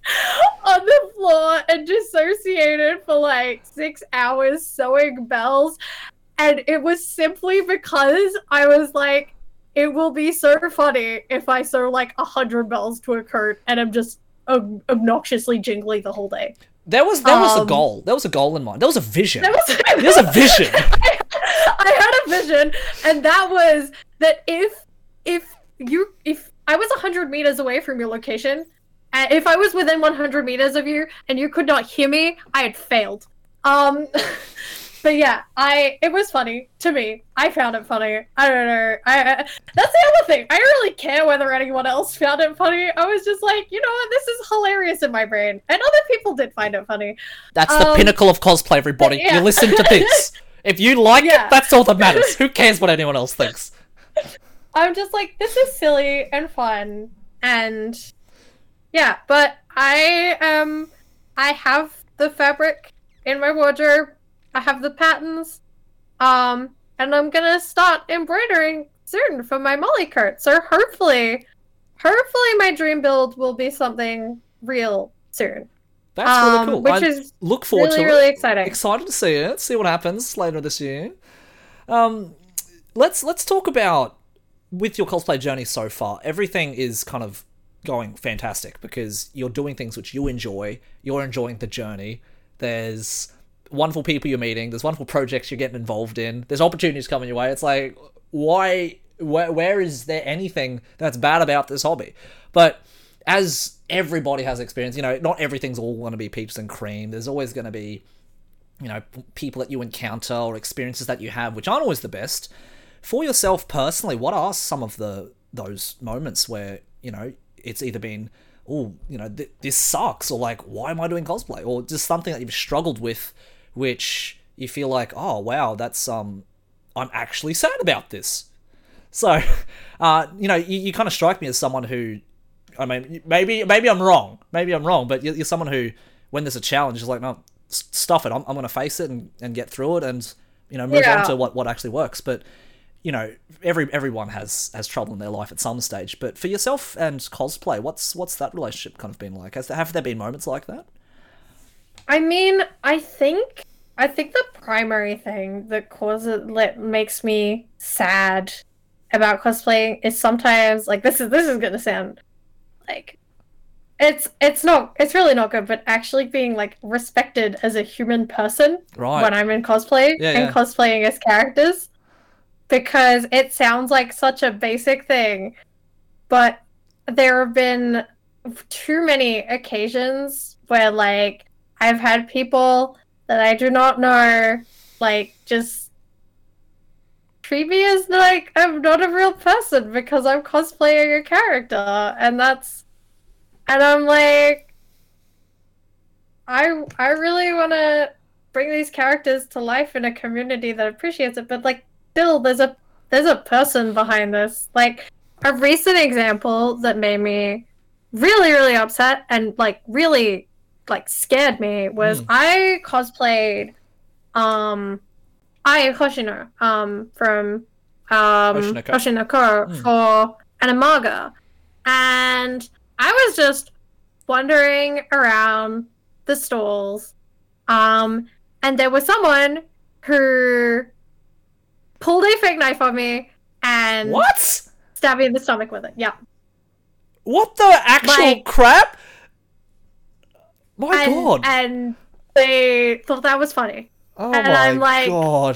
on the floor and dissociated for like six hours sewing bells, and it was simply because I was like, it will be so funny if I sew like a hundred bells to a cart and I'm just ob- obnoxiously jingly the whole day. There was there was Um, a goal. There was a goal in mind. There was a vision. There was, There was a vision. I, I had a vision, and that was that if if you if I was a hundred meters away from your location, and if I was within one hundred meters of you and you could not hear me, I had failed. Um, but yeah, I it was funny to me. I found it funny. I don't know. I, I that's the other thing. I don't really care whether anyone else found it funny. I was just like, you know what, this is hilarious in my brain, and other people did find it funny. That's the Um, pinnacle of cosplay, everybody. yeah. You listen to this. If you like Yeah. it, that's all that matters. Who cares what anyone else thinks? I'm just like, this is silly and fun, and yeah, but I um I have the fabric in my wardrobe. I have the patterns, um, and I'm gonna start embroidering soon for my Molly cart. So hopefully, hopefully my dream build will be something real soon. That's Um, really cool. which I is look forward really, to really it. exciting. Excited to see it. See what happens later this year. Um, let's let's talk about with your cosplay journey so far. Everything is kind of going fantastic because you're doing things which you enjoy. You're enjoying the journey. There's wonderful people you're meeting. There's wonderful projects you're getting involved in. There's opportunities coming your way. It's like, why? Where, where is there anything that's bad about this hobby? But as everybody has experience, you know, not everything's all going to be peaches and cream. There's always going to be, you know, people that you encounter or experiences that you have, which aren't always the best. For yourself personally, what are some of the those moments where, you know, it's either been, oh, you know, th- this sucks, or like, why am I doing cosplay? Or just something that you've struggled with, which you feel like, oh, wow, that's, um, I'm actually sad about this. So, uh, you know, you, you kind of strike me as someone who, I mean, maybe maybe I'm wrong. Maybe I'm wrong, but you're, you're someone who, when there's a challenge, is like, no, s- stuff it. I'm, I'm going to face it and, and get through it and, you know, move Yeah. on to what, what actually works. But, you know, every everyone has, has trouble in their life at some stage. But for yourself and cosplay, what's what's that relationship kind of been like? Has there, have there been moments like that? I mean, I think I think the primary thing that causes that makes me sad about cosplaying is sometimes like this is this is gonna sound like it's it's not it's really not good, but actually being like respected as a human person Right. when I'm in cosplay Yeah, and yeah. cosplaying as characters, because it sounds like such a basic thing, but there have been too many occasions where like I've had people that I do not know like just treat me as like I'm not a real person because I'm cosplaying a character, and that's and I'm like I I really want to bring these characters to life in a community that appreciates it, but like still there's a there's a person behind this. Like a recent example that made me really really upset and like really like scared me was Mm. I cosplayed um I Hoshino um from um Hoshinoko. Hoshinoko Mm. for Anamaga, and I was just wandering around the stalls, um and there was someone who pulled a fake knife on me and What? stabbed me in the stomach with it. Yeah. What the actual Like- crap? My and, god. and they thought that was funny. oh and my I'm like- god.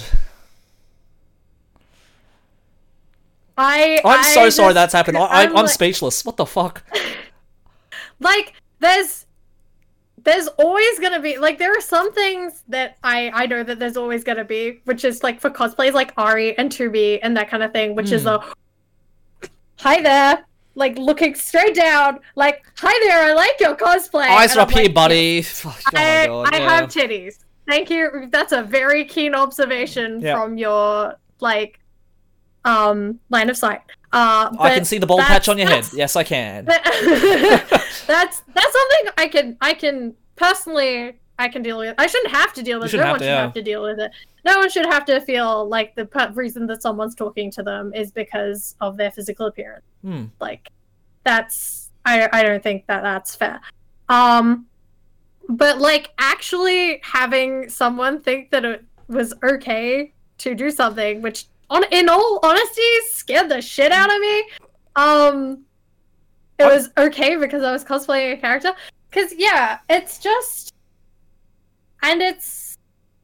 I I'm I so sorry just- that's happened. I, I, I'm I'm like- speechless. What the fuck? like there's there's always gonna be like there are some things that I I know that there's always gonna be, which is like for cosplays like Ari and Tubi and that kind of thing, which is Hmm. a hi there, like looking straight down, like hi there, I like your cosplay. Eyes And are I'm up here, like, buddy. Fuck, oh my I, god. I yeah. have titties. Thank you. That's a very keen observation Yeah. from your like um line of sight. Uh, I can but see the bald that's- patch on your head. that's- Yes, I can. that's that's something I can I can personally I can deal with. I shouldn't have to deal with it. No one should yeah. have to deal with it. No one should have to feel like the p- reason that someone's talking to them is because of their physical appearance. Hmm. Like, that's I I don't think that that's fair. Um, but like actually having someone think that it was okay to do something, which on in all honesty scared the shit out of me. Um, it was okay because I was cosplaying a character. Cause yeah, it's just. And it's,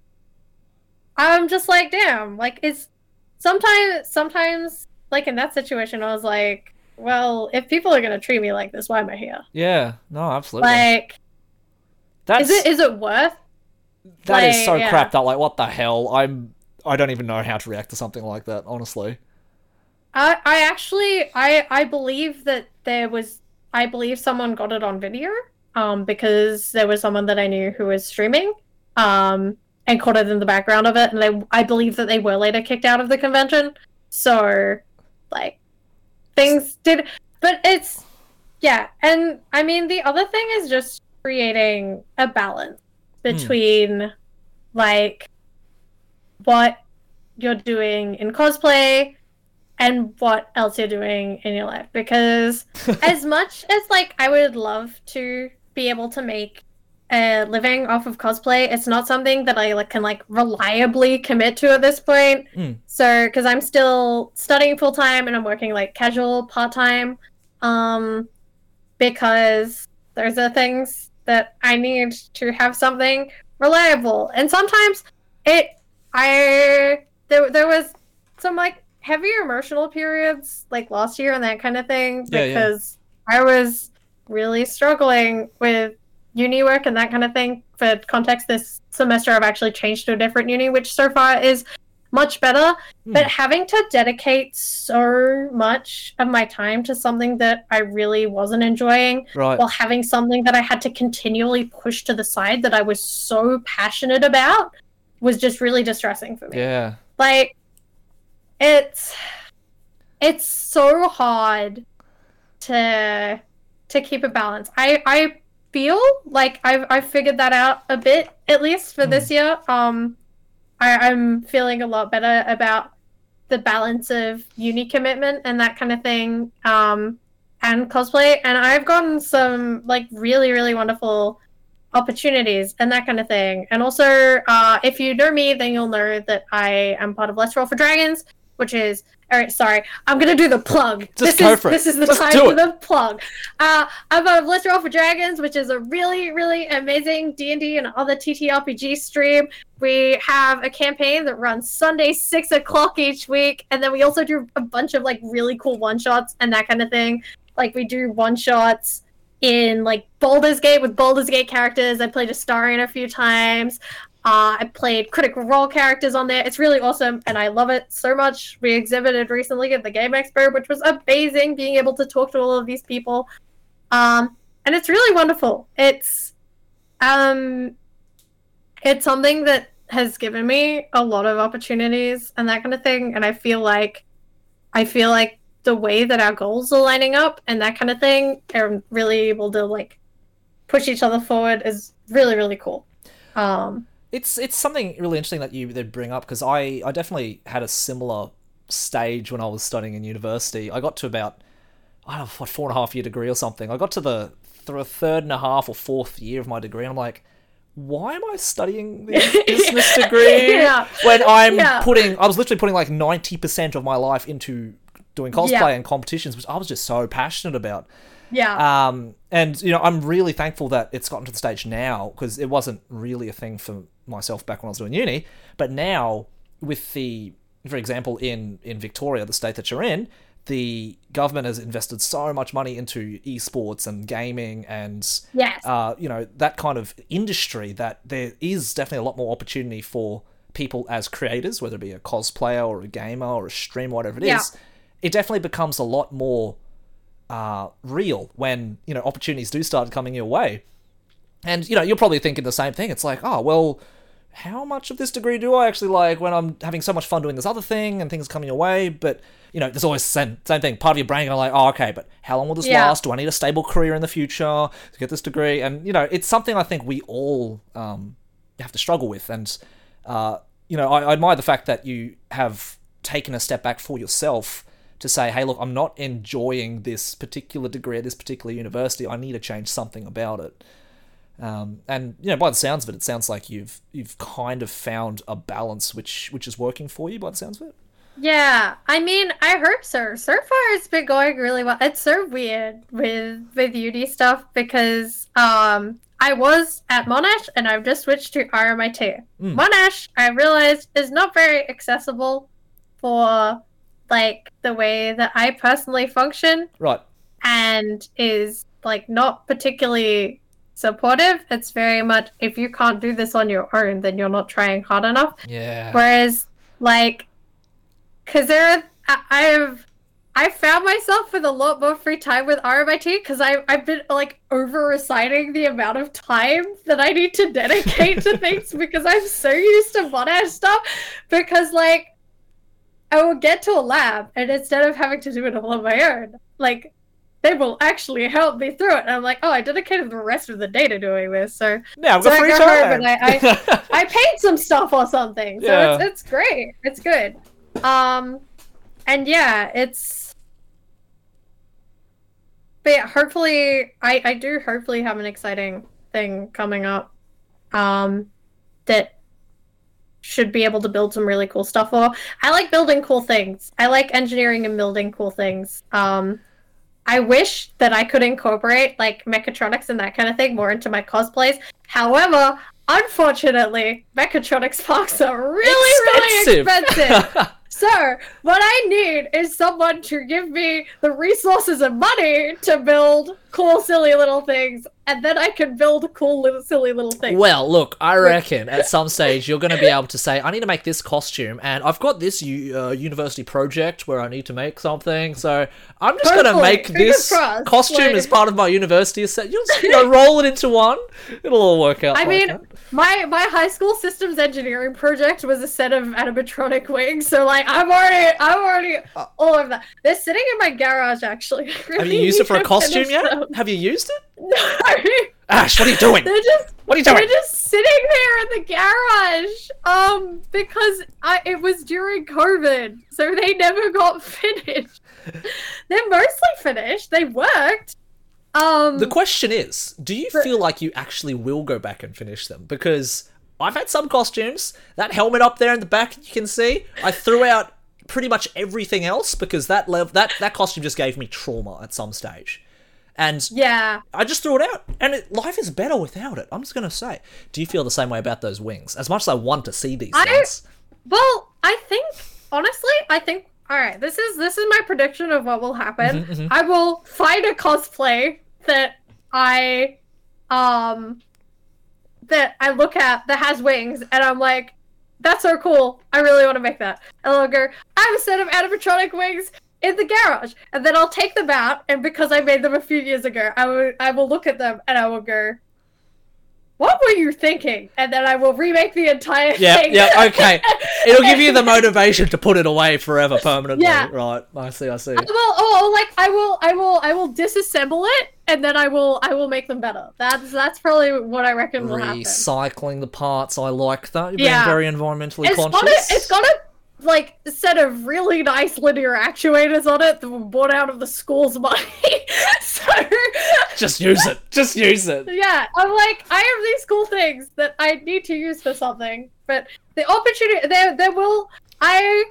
I'm just like, damn, like, it's, sometimes, sometimes, like, in that situation, I was like, well, if people are going to treat me like this, why am I here? Yeah, no, absolutely. Like, That's, is it, is it worth? That like, is so yeah. crapped up, like, what the hell? I'm, I don't even know how to react to something like that, honestly. I, I actually, I, I believe that there was, I believe someone got it on video, um, because there was someone that I knew who was streaming. Um, and caught it in the background of it, and they, I believe that they were later kicked out of the convention. So, like, things did, but it's, yeah, and I mean, the other thing is just creating a balance between, mm. like, what you're doing in cosplay and what else you're doing in your life, because as much as, like, I would love to be able to make Uh, living off of cosplay, it's not something that I like can like reliably commit to at this point. Mm. So, because I'm still studying full time and I'm working like casual part time, um, because there's are things that I need to have something reliable, and sometimes it, I there there was some like heavier emotional periods like last year and that kind of thing yeah, because yeah. I was really struggling with uni work and that kind of thing. For context, this semester I've actually changed to a different uni, which so far is much better. Hmm. But having to dedicate so much of my time to something that I really wasn't enjoying, right. while having something that I had to continually push to the side that I was so passionate about, was just really distressing for me. Yeah. Like, it's it's so hard to to keep a balance. I I feel like I've I've figured that out a bit, at least for mm. this year. Um, I, I'm feeling a lot better about the balance of uni commitment and that kind of thing, um, and cosplay. And I've gotten some like really really wonderful opportunities and that kind of thing. And also, uh, if you know me, then you'll know that I am part of Let's Roll for Dragons, which is. All right, sorry. I'm gonna do the plug. Just this go is for it. this is the Just time do for it. the plug. Uh, I'm part of Let's Roll for Dragons, which is a really, really amazing D and D and other T T R P G stream. We have a campaign that runs Sunday six o'clock each week, and then we also do a bunch of like really cool one shots and that kind of thing. Like we do one shots in like Baldur's Gate with Baldur's Gate characters. I played Astarion a few times. Uh, I played Critical Role characters on there. It's really awesome, and I love it so much. We exhibited recently at the Game Expo, which was amazing, being able to talk to all of these people. Um, and it's really wonderful. It's, um, it's something that has given me a lot of opportunities and that kind of thing, and I feel like, I feel like the way that our goals are lining up and that kind of thing, are really able to, like, push each other forward is really, really cool. Um... It's it's something really interesting that you they bring up, because I, I definitely had a similar stage when I was studying in university. I got to about, I don't know, what, four and a half year degree or something. I got to the th- third and a half or fourth year of my degree, and I'm like, why am I studying this business degree yeah. when I'm yeah. putting, I was literally putting like ninety percent of my life into doing cosplay yeah. and competitions, which I was just so passionate about. Yeah. Um, and, you know, I'm really thankful that it's gotten to the stage now, because it wasn't really a thing for myself back when I was doing uni. But now, with the, for example, in, in Victoria, the state that you're in, the government has invested so much money into esports and gaming and, yes. uh, you know, that kind of industry, that there is definitely a lot more opportunity for people as creators, whether it be a cosplayer or a gamer or a streamer, whatever it yeah. is. It definitely becomes a lot more Uh, real when, you know, opportunities do start coming your way. And, you know, you're probably thinking the same thing. It's like, oh, well, how much of this degree do I actually like when I'm having so much fun doing this other thing and things coming your way? But you know, there's always the same, same thing. Part of your brain going like, oh, okay, but how long will this Yeah. last? Do I need a stable career in the future to get this degree? And, you know, it's something I think we all um, have to struggle with. And, uh, you know, I, I admire the fact that you have taken a step back for yourself to say, hey, look, I'm not enjoying this particular degree at this particular university. I need to change something about it. Um, and, you know, by the sounds of it, it sounds like you've you've kind of found a balance which which is working for you by the sounds of it. Yeah, I mean, I hope so. So far, it's been going really well. It's so weird with with uni stuff because um, I was at Monash and I've just switched to R M I T. Mm. Monash, I realized, is not very accessible for like the way that I personally function, Right. and is like not particularly supportive. It's very much, if you can't do this on your own, then you're not trying hard enough. Yeah. Whereas, like, because there, are, I, I've, I found myself with a lot more free time with R M I T because I I've been like over reciting the amount of time that I need to dedicate to things because I'm so used to Monash stuff. Because like, I will get to a lab and instead of having to do it all on my own, like, they will actually help me through it. And I'm like, oh, I dedicated the rest of the day to doing this, so Yeah, I've so got I free go time. home and I, I I paint some stuff or something. So Yeah. it's it's great. It's good. Um, and yeah, it's. But yeah, hopefully, I I do hopefully have an exciting thing coming up, um, that should be able to build some really cool stuff for. I like building cool things. I like engineering and building cool things. Um, I wish that I could incorporate like mechatronics and that kind of thing more into my cosplays. However, unfortunately, mechatronics parks are really, Expensive. really expensive. So, what I need is someone to give me the resources and money to build cool, silly little things, and then I can build cool, little, silly little things. Well, look, I reckon at some stage you're going to be able to say, I need to make this costume, and I've got this u- uh, university project where I need to make something, so I'm just going to Hopefully. make Fingers this crossed. costume Like- as part of my university set. You'll just, you know, roll it into one. It'll all work out. I like mean, that. my my high school systems engineering project was a set of animatronic wings, so like I'm already I'm already all over that. They're sitting in my garage actually. Have you used it for a costume yet? Have you used it? No. Ash, what are you doing? They're just What are you they're doing? just sitting there in the garage. Um, because I it was during COVID, so they never got finished. They're mostly finished. They worked. Um, The question is, do you But- feel like you actually will go back and finish them? Because I've had some costumes. That helmet up there in the back, you can see. I threw out pretty much everything else because that lev- that that costume just gave me trauma at some stage, and yeah. I just threw it out. And it, life is better without it. I'm just gonna say. Do you feel the same way about those wings? As much as I want to see these I- things, Well, I think honestly, I think all right. This is this is my prediction of what will happen. Mhm, mhm. I will find a cosplay that I, um, that I look at that has wings, and I'm like, that's so cool. I really want to make that. And I'll go, I have a set of animatronic wings in the garage, and then I'll take them out, and because I made them a few years ago, I will I will look at them and I will go, what were you thinking? And then I will remake the entire yeah, thing. yeah, okay. It'll give you the motivation to put it away forever, permanently. Yeah. Right. I see. I see. I will, oh, like I will, I will, I will disassemble it, and then I will, I will make them better. That's that's probably what I reckon will happen. Recycling the parts, I like that. You're Yeah. being very environmentally It's conscious. got a, it's got a like a set of really nice linear actuators on it that were bought out of the school's money. So Just use it. Just use it. yeah, I'm like, I have these cool things that I need to use for something, but the opportunity there, there will. I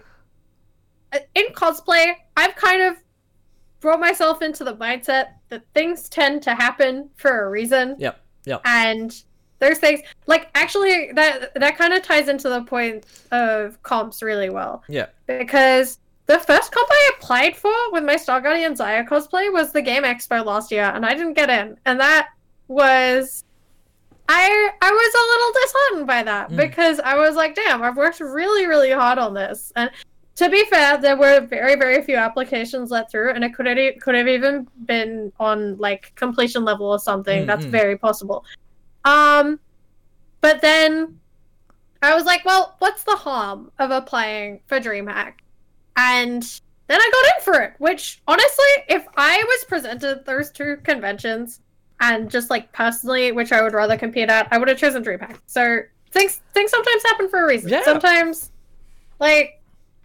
in cosplay, I've kind of brought myself into the mindset that things tend to happen for a reason. Yep. Yep. And there's things like actually that that kind of ties into the point of comps really well, Yeah. because the first comp I applied for with my Star Guardian Zaya cosplay was the Game Expo last year, and I didn't get in, and that was I I was a little disheartened by that Mm. because I was like, damn, I've worked really really hard on this. And to be fair, there were very very few applications let through, and it could have could have even been on like completion level or something. Mm, That's mm. very possible. Um, but then I was like, well, what's the harm of applying for DreamHack? And then I got in for it. Which honestly, if I was presented those two conventions and just like personally, which I would rather compete at, I would have chosen DreamHack. So things things sometimes happen for a reason. Yeah. Sometimes, like,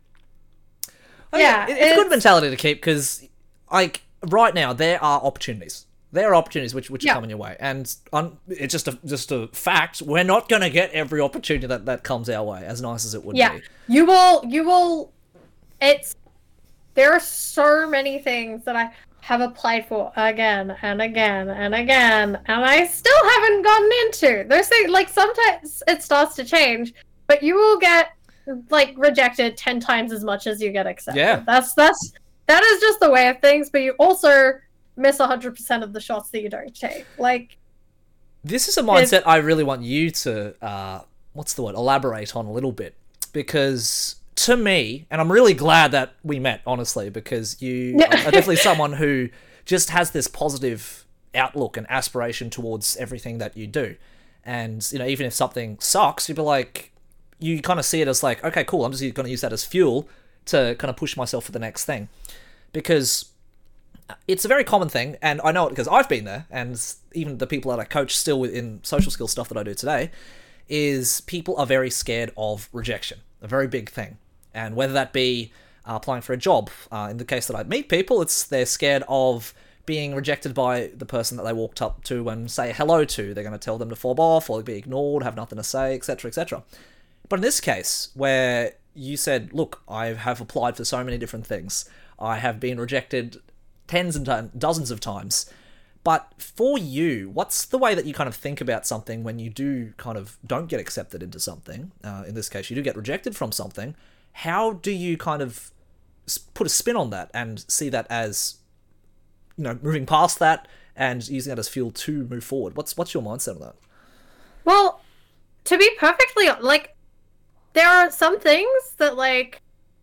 I yeah, mean, it's, it's a good mentality to keep because, like, right now there are opportunities. There are opportunities which which Yeah. are coming your way, and un, it's just a just a fact. We're not going to get every opportunity that, that comes our way, as nice as it would Yeah, be. you will. You will. It's there are so many things that I have applied for again and again and again, and I still haven't gotten into. There's things like sometimes it starts to change, but you will get like rejected ten times as much as you get accepted. Yeah. That's that's that is just the way of things. But you also miss one hundred percent of the shots that you don't take. Like, This is a mindset I really want you to, uh, what's the word, elaborate on a little bit. Because to me, and I'm really glad that we met, honestly, because you are definitely someone who just has this positive outlook and aspiration towards everything that you do. And, you know, even if something sucks, you'd be like, you kind of see it as like, okay, cool, I'm just going to use that as fuel to kind of push myself for the next thing. Because it's a very common thing, and I know it because I've been there, and even the people that I coach still within social skills stuff that I do today, is people are very scared of rejection, a very big thing. And whether that be uh, applying for a job, uh, in the case that I meet people, it's they're scared of being rejected by the person that they walked up to and say hello to. They're going to tell them to fob off, or be ignored, have nothing to say, et cetera, et cetera. But in this case, where you said, look, I have applied for so many different things, I have been rejected tens and do- dozens of times. But for you, what's the way that you kind of think about something when you do kind of don't get accepted into something? Uh, in this case, you do get rejected from something. How do you kind of put a spin on that and see that as, you know, moving past that and using that as fuel to move forward? What's what's your mindset on that? well, to be perfectly like, there are some things that like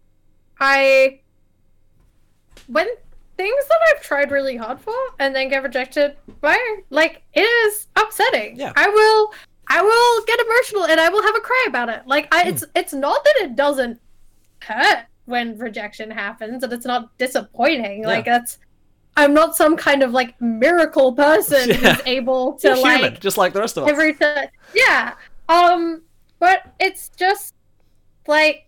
I when things that I've tried really hard for and then get rejected by, like, it is upsetting. Yeah. I will I will get emotional and I will have a cry about it. Like, I, it's it's not that it doesn't hurt when rejection happens and it's not disappointing. Yeah. Like, that's I'm not some kind of like miracle person Yeah. who's able to You're like human, just like the rest of us. every time. Yeah. Um, but it's just like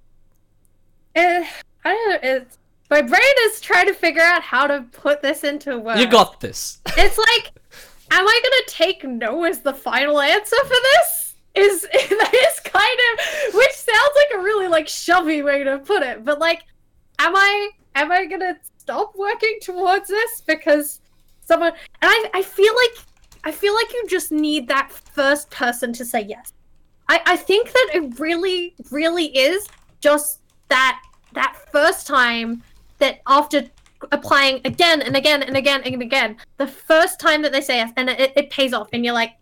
eh, I don't know. It's my brain is trying to figure out how to put this into words. You got this. It's like, am I gonna take no as the final answer for this? Is that is kind of, which sounds like a really like shovey way to put it, but like, am I am I gonna stop working towards this because someone? And I I feel like I feel like you just need that first person to say yes. I I think that it really really is just that that first time that after applying again and again and again and again, the first time that they say yes, and it, it pays off, and you're like,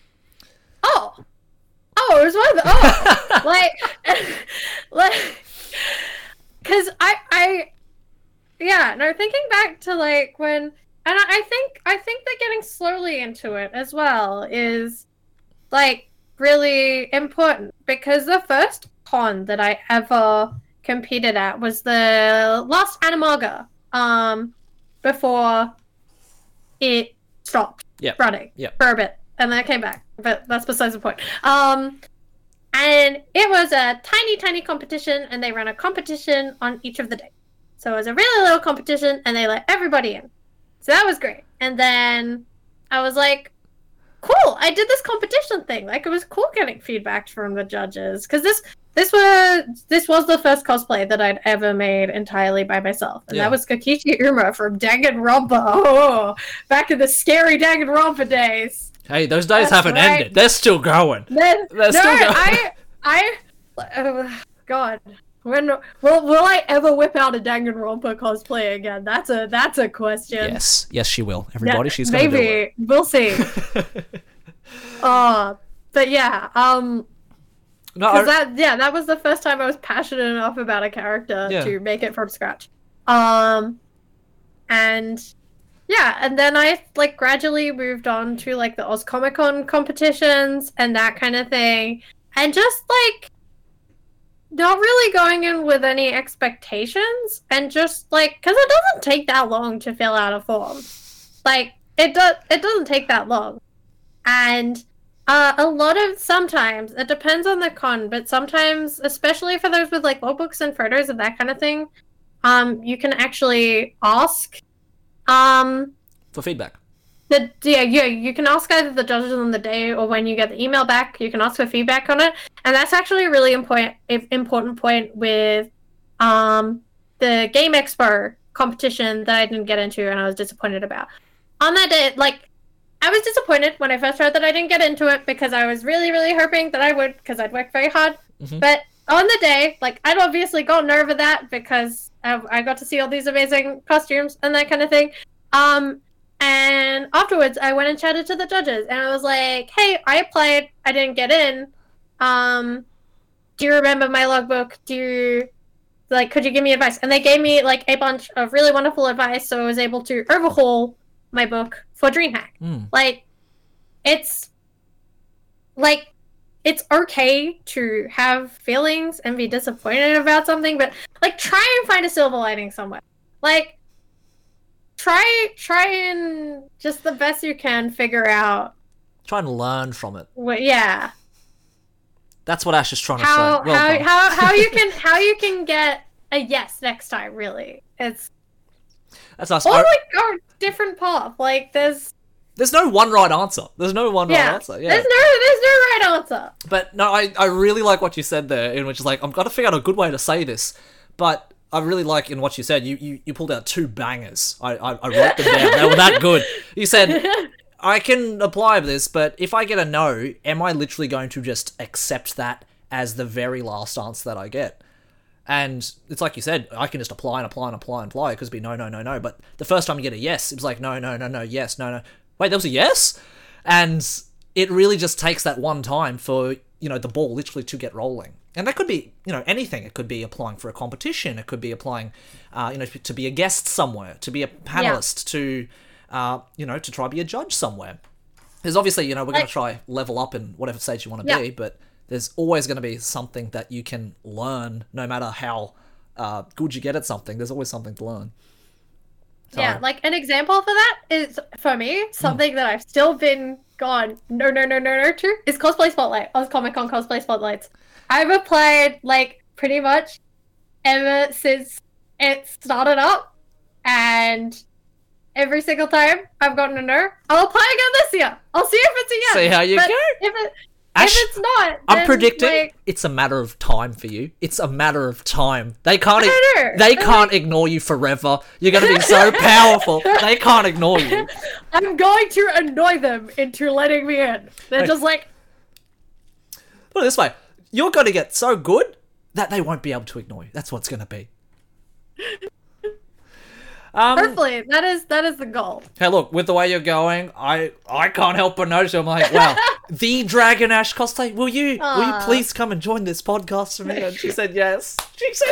oh, oh, it was worth it. Oh, like, like, because I, I, yeah, no, thinking back to like when, and I, I think, I think that getting slowly into it as well is like really important, because the first con that I ever competed at was the last Animaga, um, before it stopped Yep. running Yep. for a bit, and then it came back. But that's besides the point. Um, and it was a tiny, tiny competition, and they ran a competition on each of the days. So it was a really little competition, and they let everybody in. So that was great. And then I was like, cool, I did this competition thing. Like, it was cool getting feedback from the judges, because this this was this was the first cosplay that I'd ever made entirely by myself, and Yeah. that was Kokichi Uma from Danganronpa. Oh, back in the scary Danganronpa days. Hey, those days That's haven't right. ended. They're still going. Then, They're no, still going. I, I, uh, God, when will will I ever whip out a Danganronpa cosplay again? That's a that's a question. Yes, yes, she will. Everybody, Yeah, she's going to do maybe we'll see. it. Uh, but yeah, um, no, because I, that yeah, that was the first time I was passionate enough about a character Yeah. to make it from scratch. Um, and yeah, and then I like gradually moved on to like the Oz Comic Con competitions and that kind of thing, and just like not really going in with any expectations and just like because it doesn't take that long to fill out a form. Like it does, it doesn't take that long, and uh, a lot of sometimes it depends on the con, but sometimes, especially for those with like logbooks and photos and that kind of thing, um, you can actually ask, um, for feedback. The, yeah, yeah, you can ask either the judges on the day or when you get the email back, you can ask for feedback on it. And that's actually a really important important point with um, the Game Expo competition that I didn't get into and I was disappointed about. On that day, like, I was disappointed when I first heard that I didn't get into it because I was really, really hoping that I would because I'd worked very hard. Mm-hmm. But on the day, like, I'd obviously gotten over that because I, I got to see all these amazing costumes and that kind of thing. Um... And afterwards, I went and chatted to the judges, and I was like, hey, I applied, I didn't get in. Um, do you remember my logbook? Do you, like, could you give me advice? And they gave me, like, a bunch of really wonderful advice, so I was able to overhaul my book for DreamHack. Mm. Like, it's, like, it's okay to have feelings and be disappointed about something, but, like, try and find a silver lining somewhere. Like, Try, try and just the best you can figure out. Try and learn from it. What, yeah. That's what Ash is trying how, to say. Well how, done. how, how you can, how you can get a yes next time? Really, it's. That's nice. Or I... like go different path. Like there's. There's no one right answer. There's no one yeah. right answer. Yeah. There's no, there's no right answer. But no, I, I really like what you said there, in which is like, I've got to figure out a good way to say this, but. I really like in what you said, you, you, you pulled out two bangers. I, I, I wrote them down. They were that good. You said, I can apply this, but if I get a no, am I literally going to just accept that as the very last answer that I get? And it's like you said, I can just apply and apply and apply and apply because it'd be no, no, no, no. But the first time you get a yes, it's like, no, no, no, no, yes, no, no. Wait, there was a yes? And it really just takes that one time for, you know, the ball literally to get rolling. And that could be, you know, anything. It could be applying for a competition. It could be applying, uh, you know, to be a guest somewhere, to be a panelist, yeah. to, uh, you know, to try to be a judge somewhere. There's obviously, you know, we're going to try level up in whatever stage you want to yeah. be, but there's always going to be something that you can learn, no matter how uh, good you get at something. There's always something to learn. So, yeah, like an example for that is, for me, something mm. that I've still been gone, no, no, no, no, no, to, is Cosplay Spotlight. Oz Comic Con Cosplay Spotlights. I've applied, like, pretty much ever since it started up, and every single time I've gotten a no, I'll apply again this year. I'll see if it's a yes. See how you but go. If, it, Ash, if it's not, I'm predicting like, it's a matter of time for you. It's a matter of time. They can't. I don't know. They I'm can't like... ignore you forever. You're going to be so powerful. They can't ignore you. I'm going to annoy them into letting me in. They're hey. just like. Put it this way. You're going to get so good that they won't be able to ignore you. That's what it's going to be. Um, Hopefully, that is that is the goal. Hey, look, with the way you're going, I I can't help but notice. I'm like, wow, the Dragon Ash cosplay. Will you Aww. will you please come and join this podcast for me? And she said yes. She said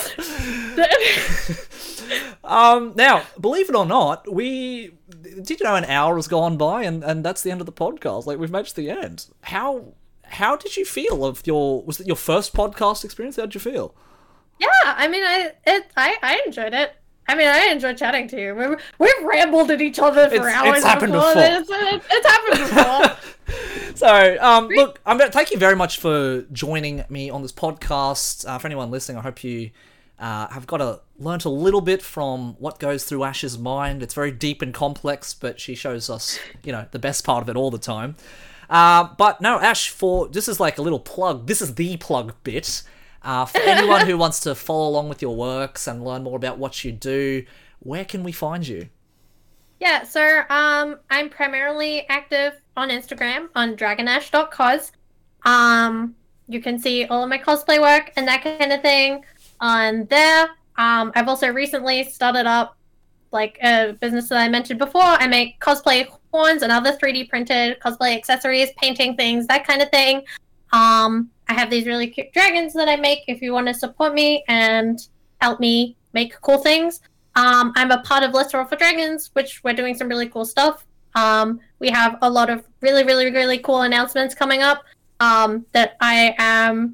yes. um, now, believe it or not, we did you know an hour has gone by, and, and that's the end of the podcast. Like we've reached the end. How how did you feel of your was it your first podcast experience? How did you feel? Yeah, I mean, I it I I enjoyed it. I mean, I enjoy chatting to you. We've, we've rambled at each other for it's, hours it's happened before. before. It's, it's, it's happened before. So, um, look, I'm going to thank you very much for joining me on this podcast. Uh, for anyone listening, I hope you uh, have got a learnt a little bit from what goes through Ash's mind. It's very deep and complex, but she shows us, you know, the best part of it all the time. Uh, but no, Ash, for this is like a little plug. This is the plug bit. Uh, for anyone who wants to follow along with your works and learn more about what you do, where can we find you? Yeah, so um, I'm primarily active on Instagram on dragonash dot cos. Um, you can see all of my cosplay work and that kind of thing on there. Um, I've also recently started up like a business that I mentioned before. I make cosplay horns and other three D printed cosplay accessories, painting things, that kind of thing. Um, I have these really cute dragons that I make if you want to support me and help me make cool things. Um, I'm a part of Literal for Dragons, which we're doing some really cool stuff. Um, we have a lot of really, really, really cool announcements coming up um, that I am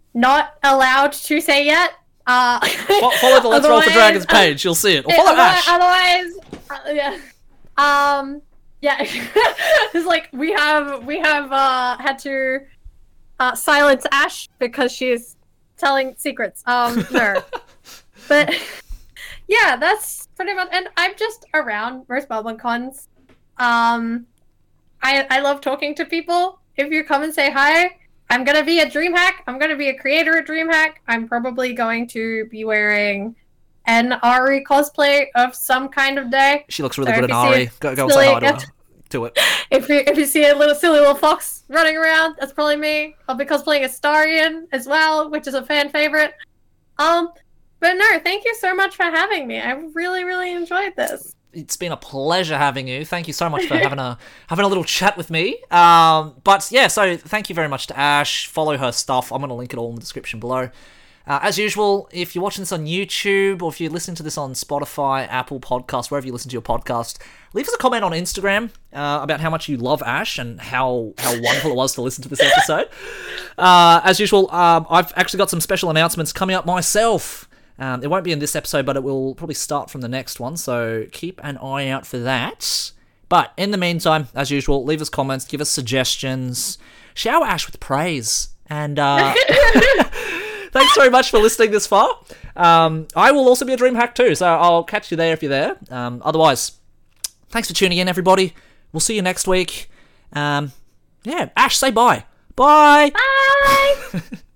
not allowed to say yet. Uh, follow the Let's Roll for Dragons page, you'll see it. Or follow otherwise, Ash. Otherwise, uh, yeah. Um, yeah. It's like we have we have uh had to uh silence Ash because she's telling secrets. Um, no. But yeah, that's pretty much. And I'm just around most Melbourne cons. Um, I I love talking to people. If you come and say hi. I'm gonna be a DreamHack. I'm gonna be a creator at DreamHack. I'm probably going to be wearing an Ari cosplay of some kind of day. She looks really so good in Ari. Go, go silly, say hi to her. Do it. If you if you see a little silly little fox running around, that's probably me. I'll be cosplaying Astarion as well, which is a fan favorite. Um, but no, thank you so much for having me. I really really enjoyed this. It's been a pleasure having you. Thank you so much for having a having a little chat with me. Um, but yeah, so thank you very much to Ash. Follow her stuff. I'm going to link it all in the description below. Uh, as usual, if you're watching this on YouTube or if you're listening to this on Spotify, Apple Podcasts, wherever you listen to your podcast, leave us a comment on Instagram uh, about how much you love Ash and how, how wonderful it was to listen to this episode. Uh, as usual, um, I've actually got some special announcements coming up myself. Um, it won't be in this episode, but it will probably start from the next one, so keep an eye out for that. But in the meantime, as usual, leave us comments, give us suggestions, shower Ash with praise, and uh, thanks very much for listening this far. Um, I will also be a DreamHack too, so I'll catch you there if you're there. Um, otherwise, thanks for tuning in, everybody. We'll see you next week. Um, yeah, Ash, say bye. Bye! Bye!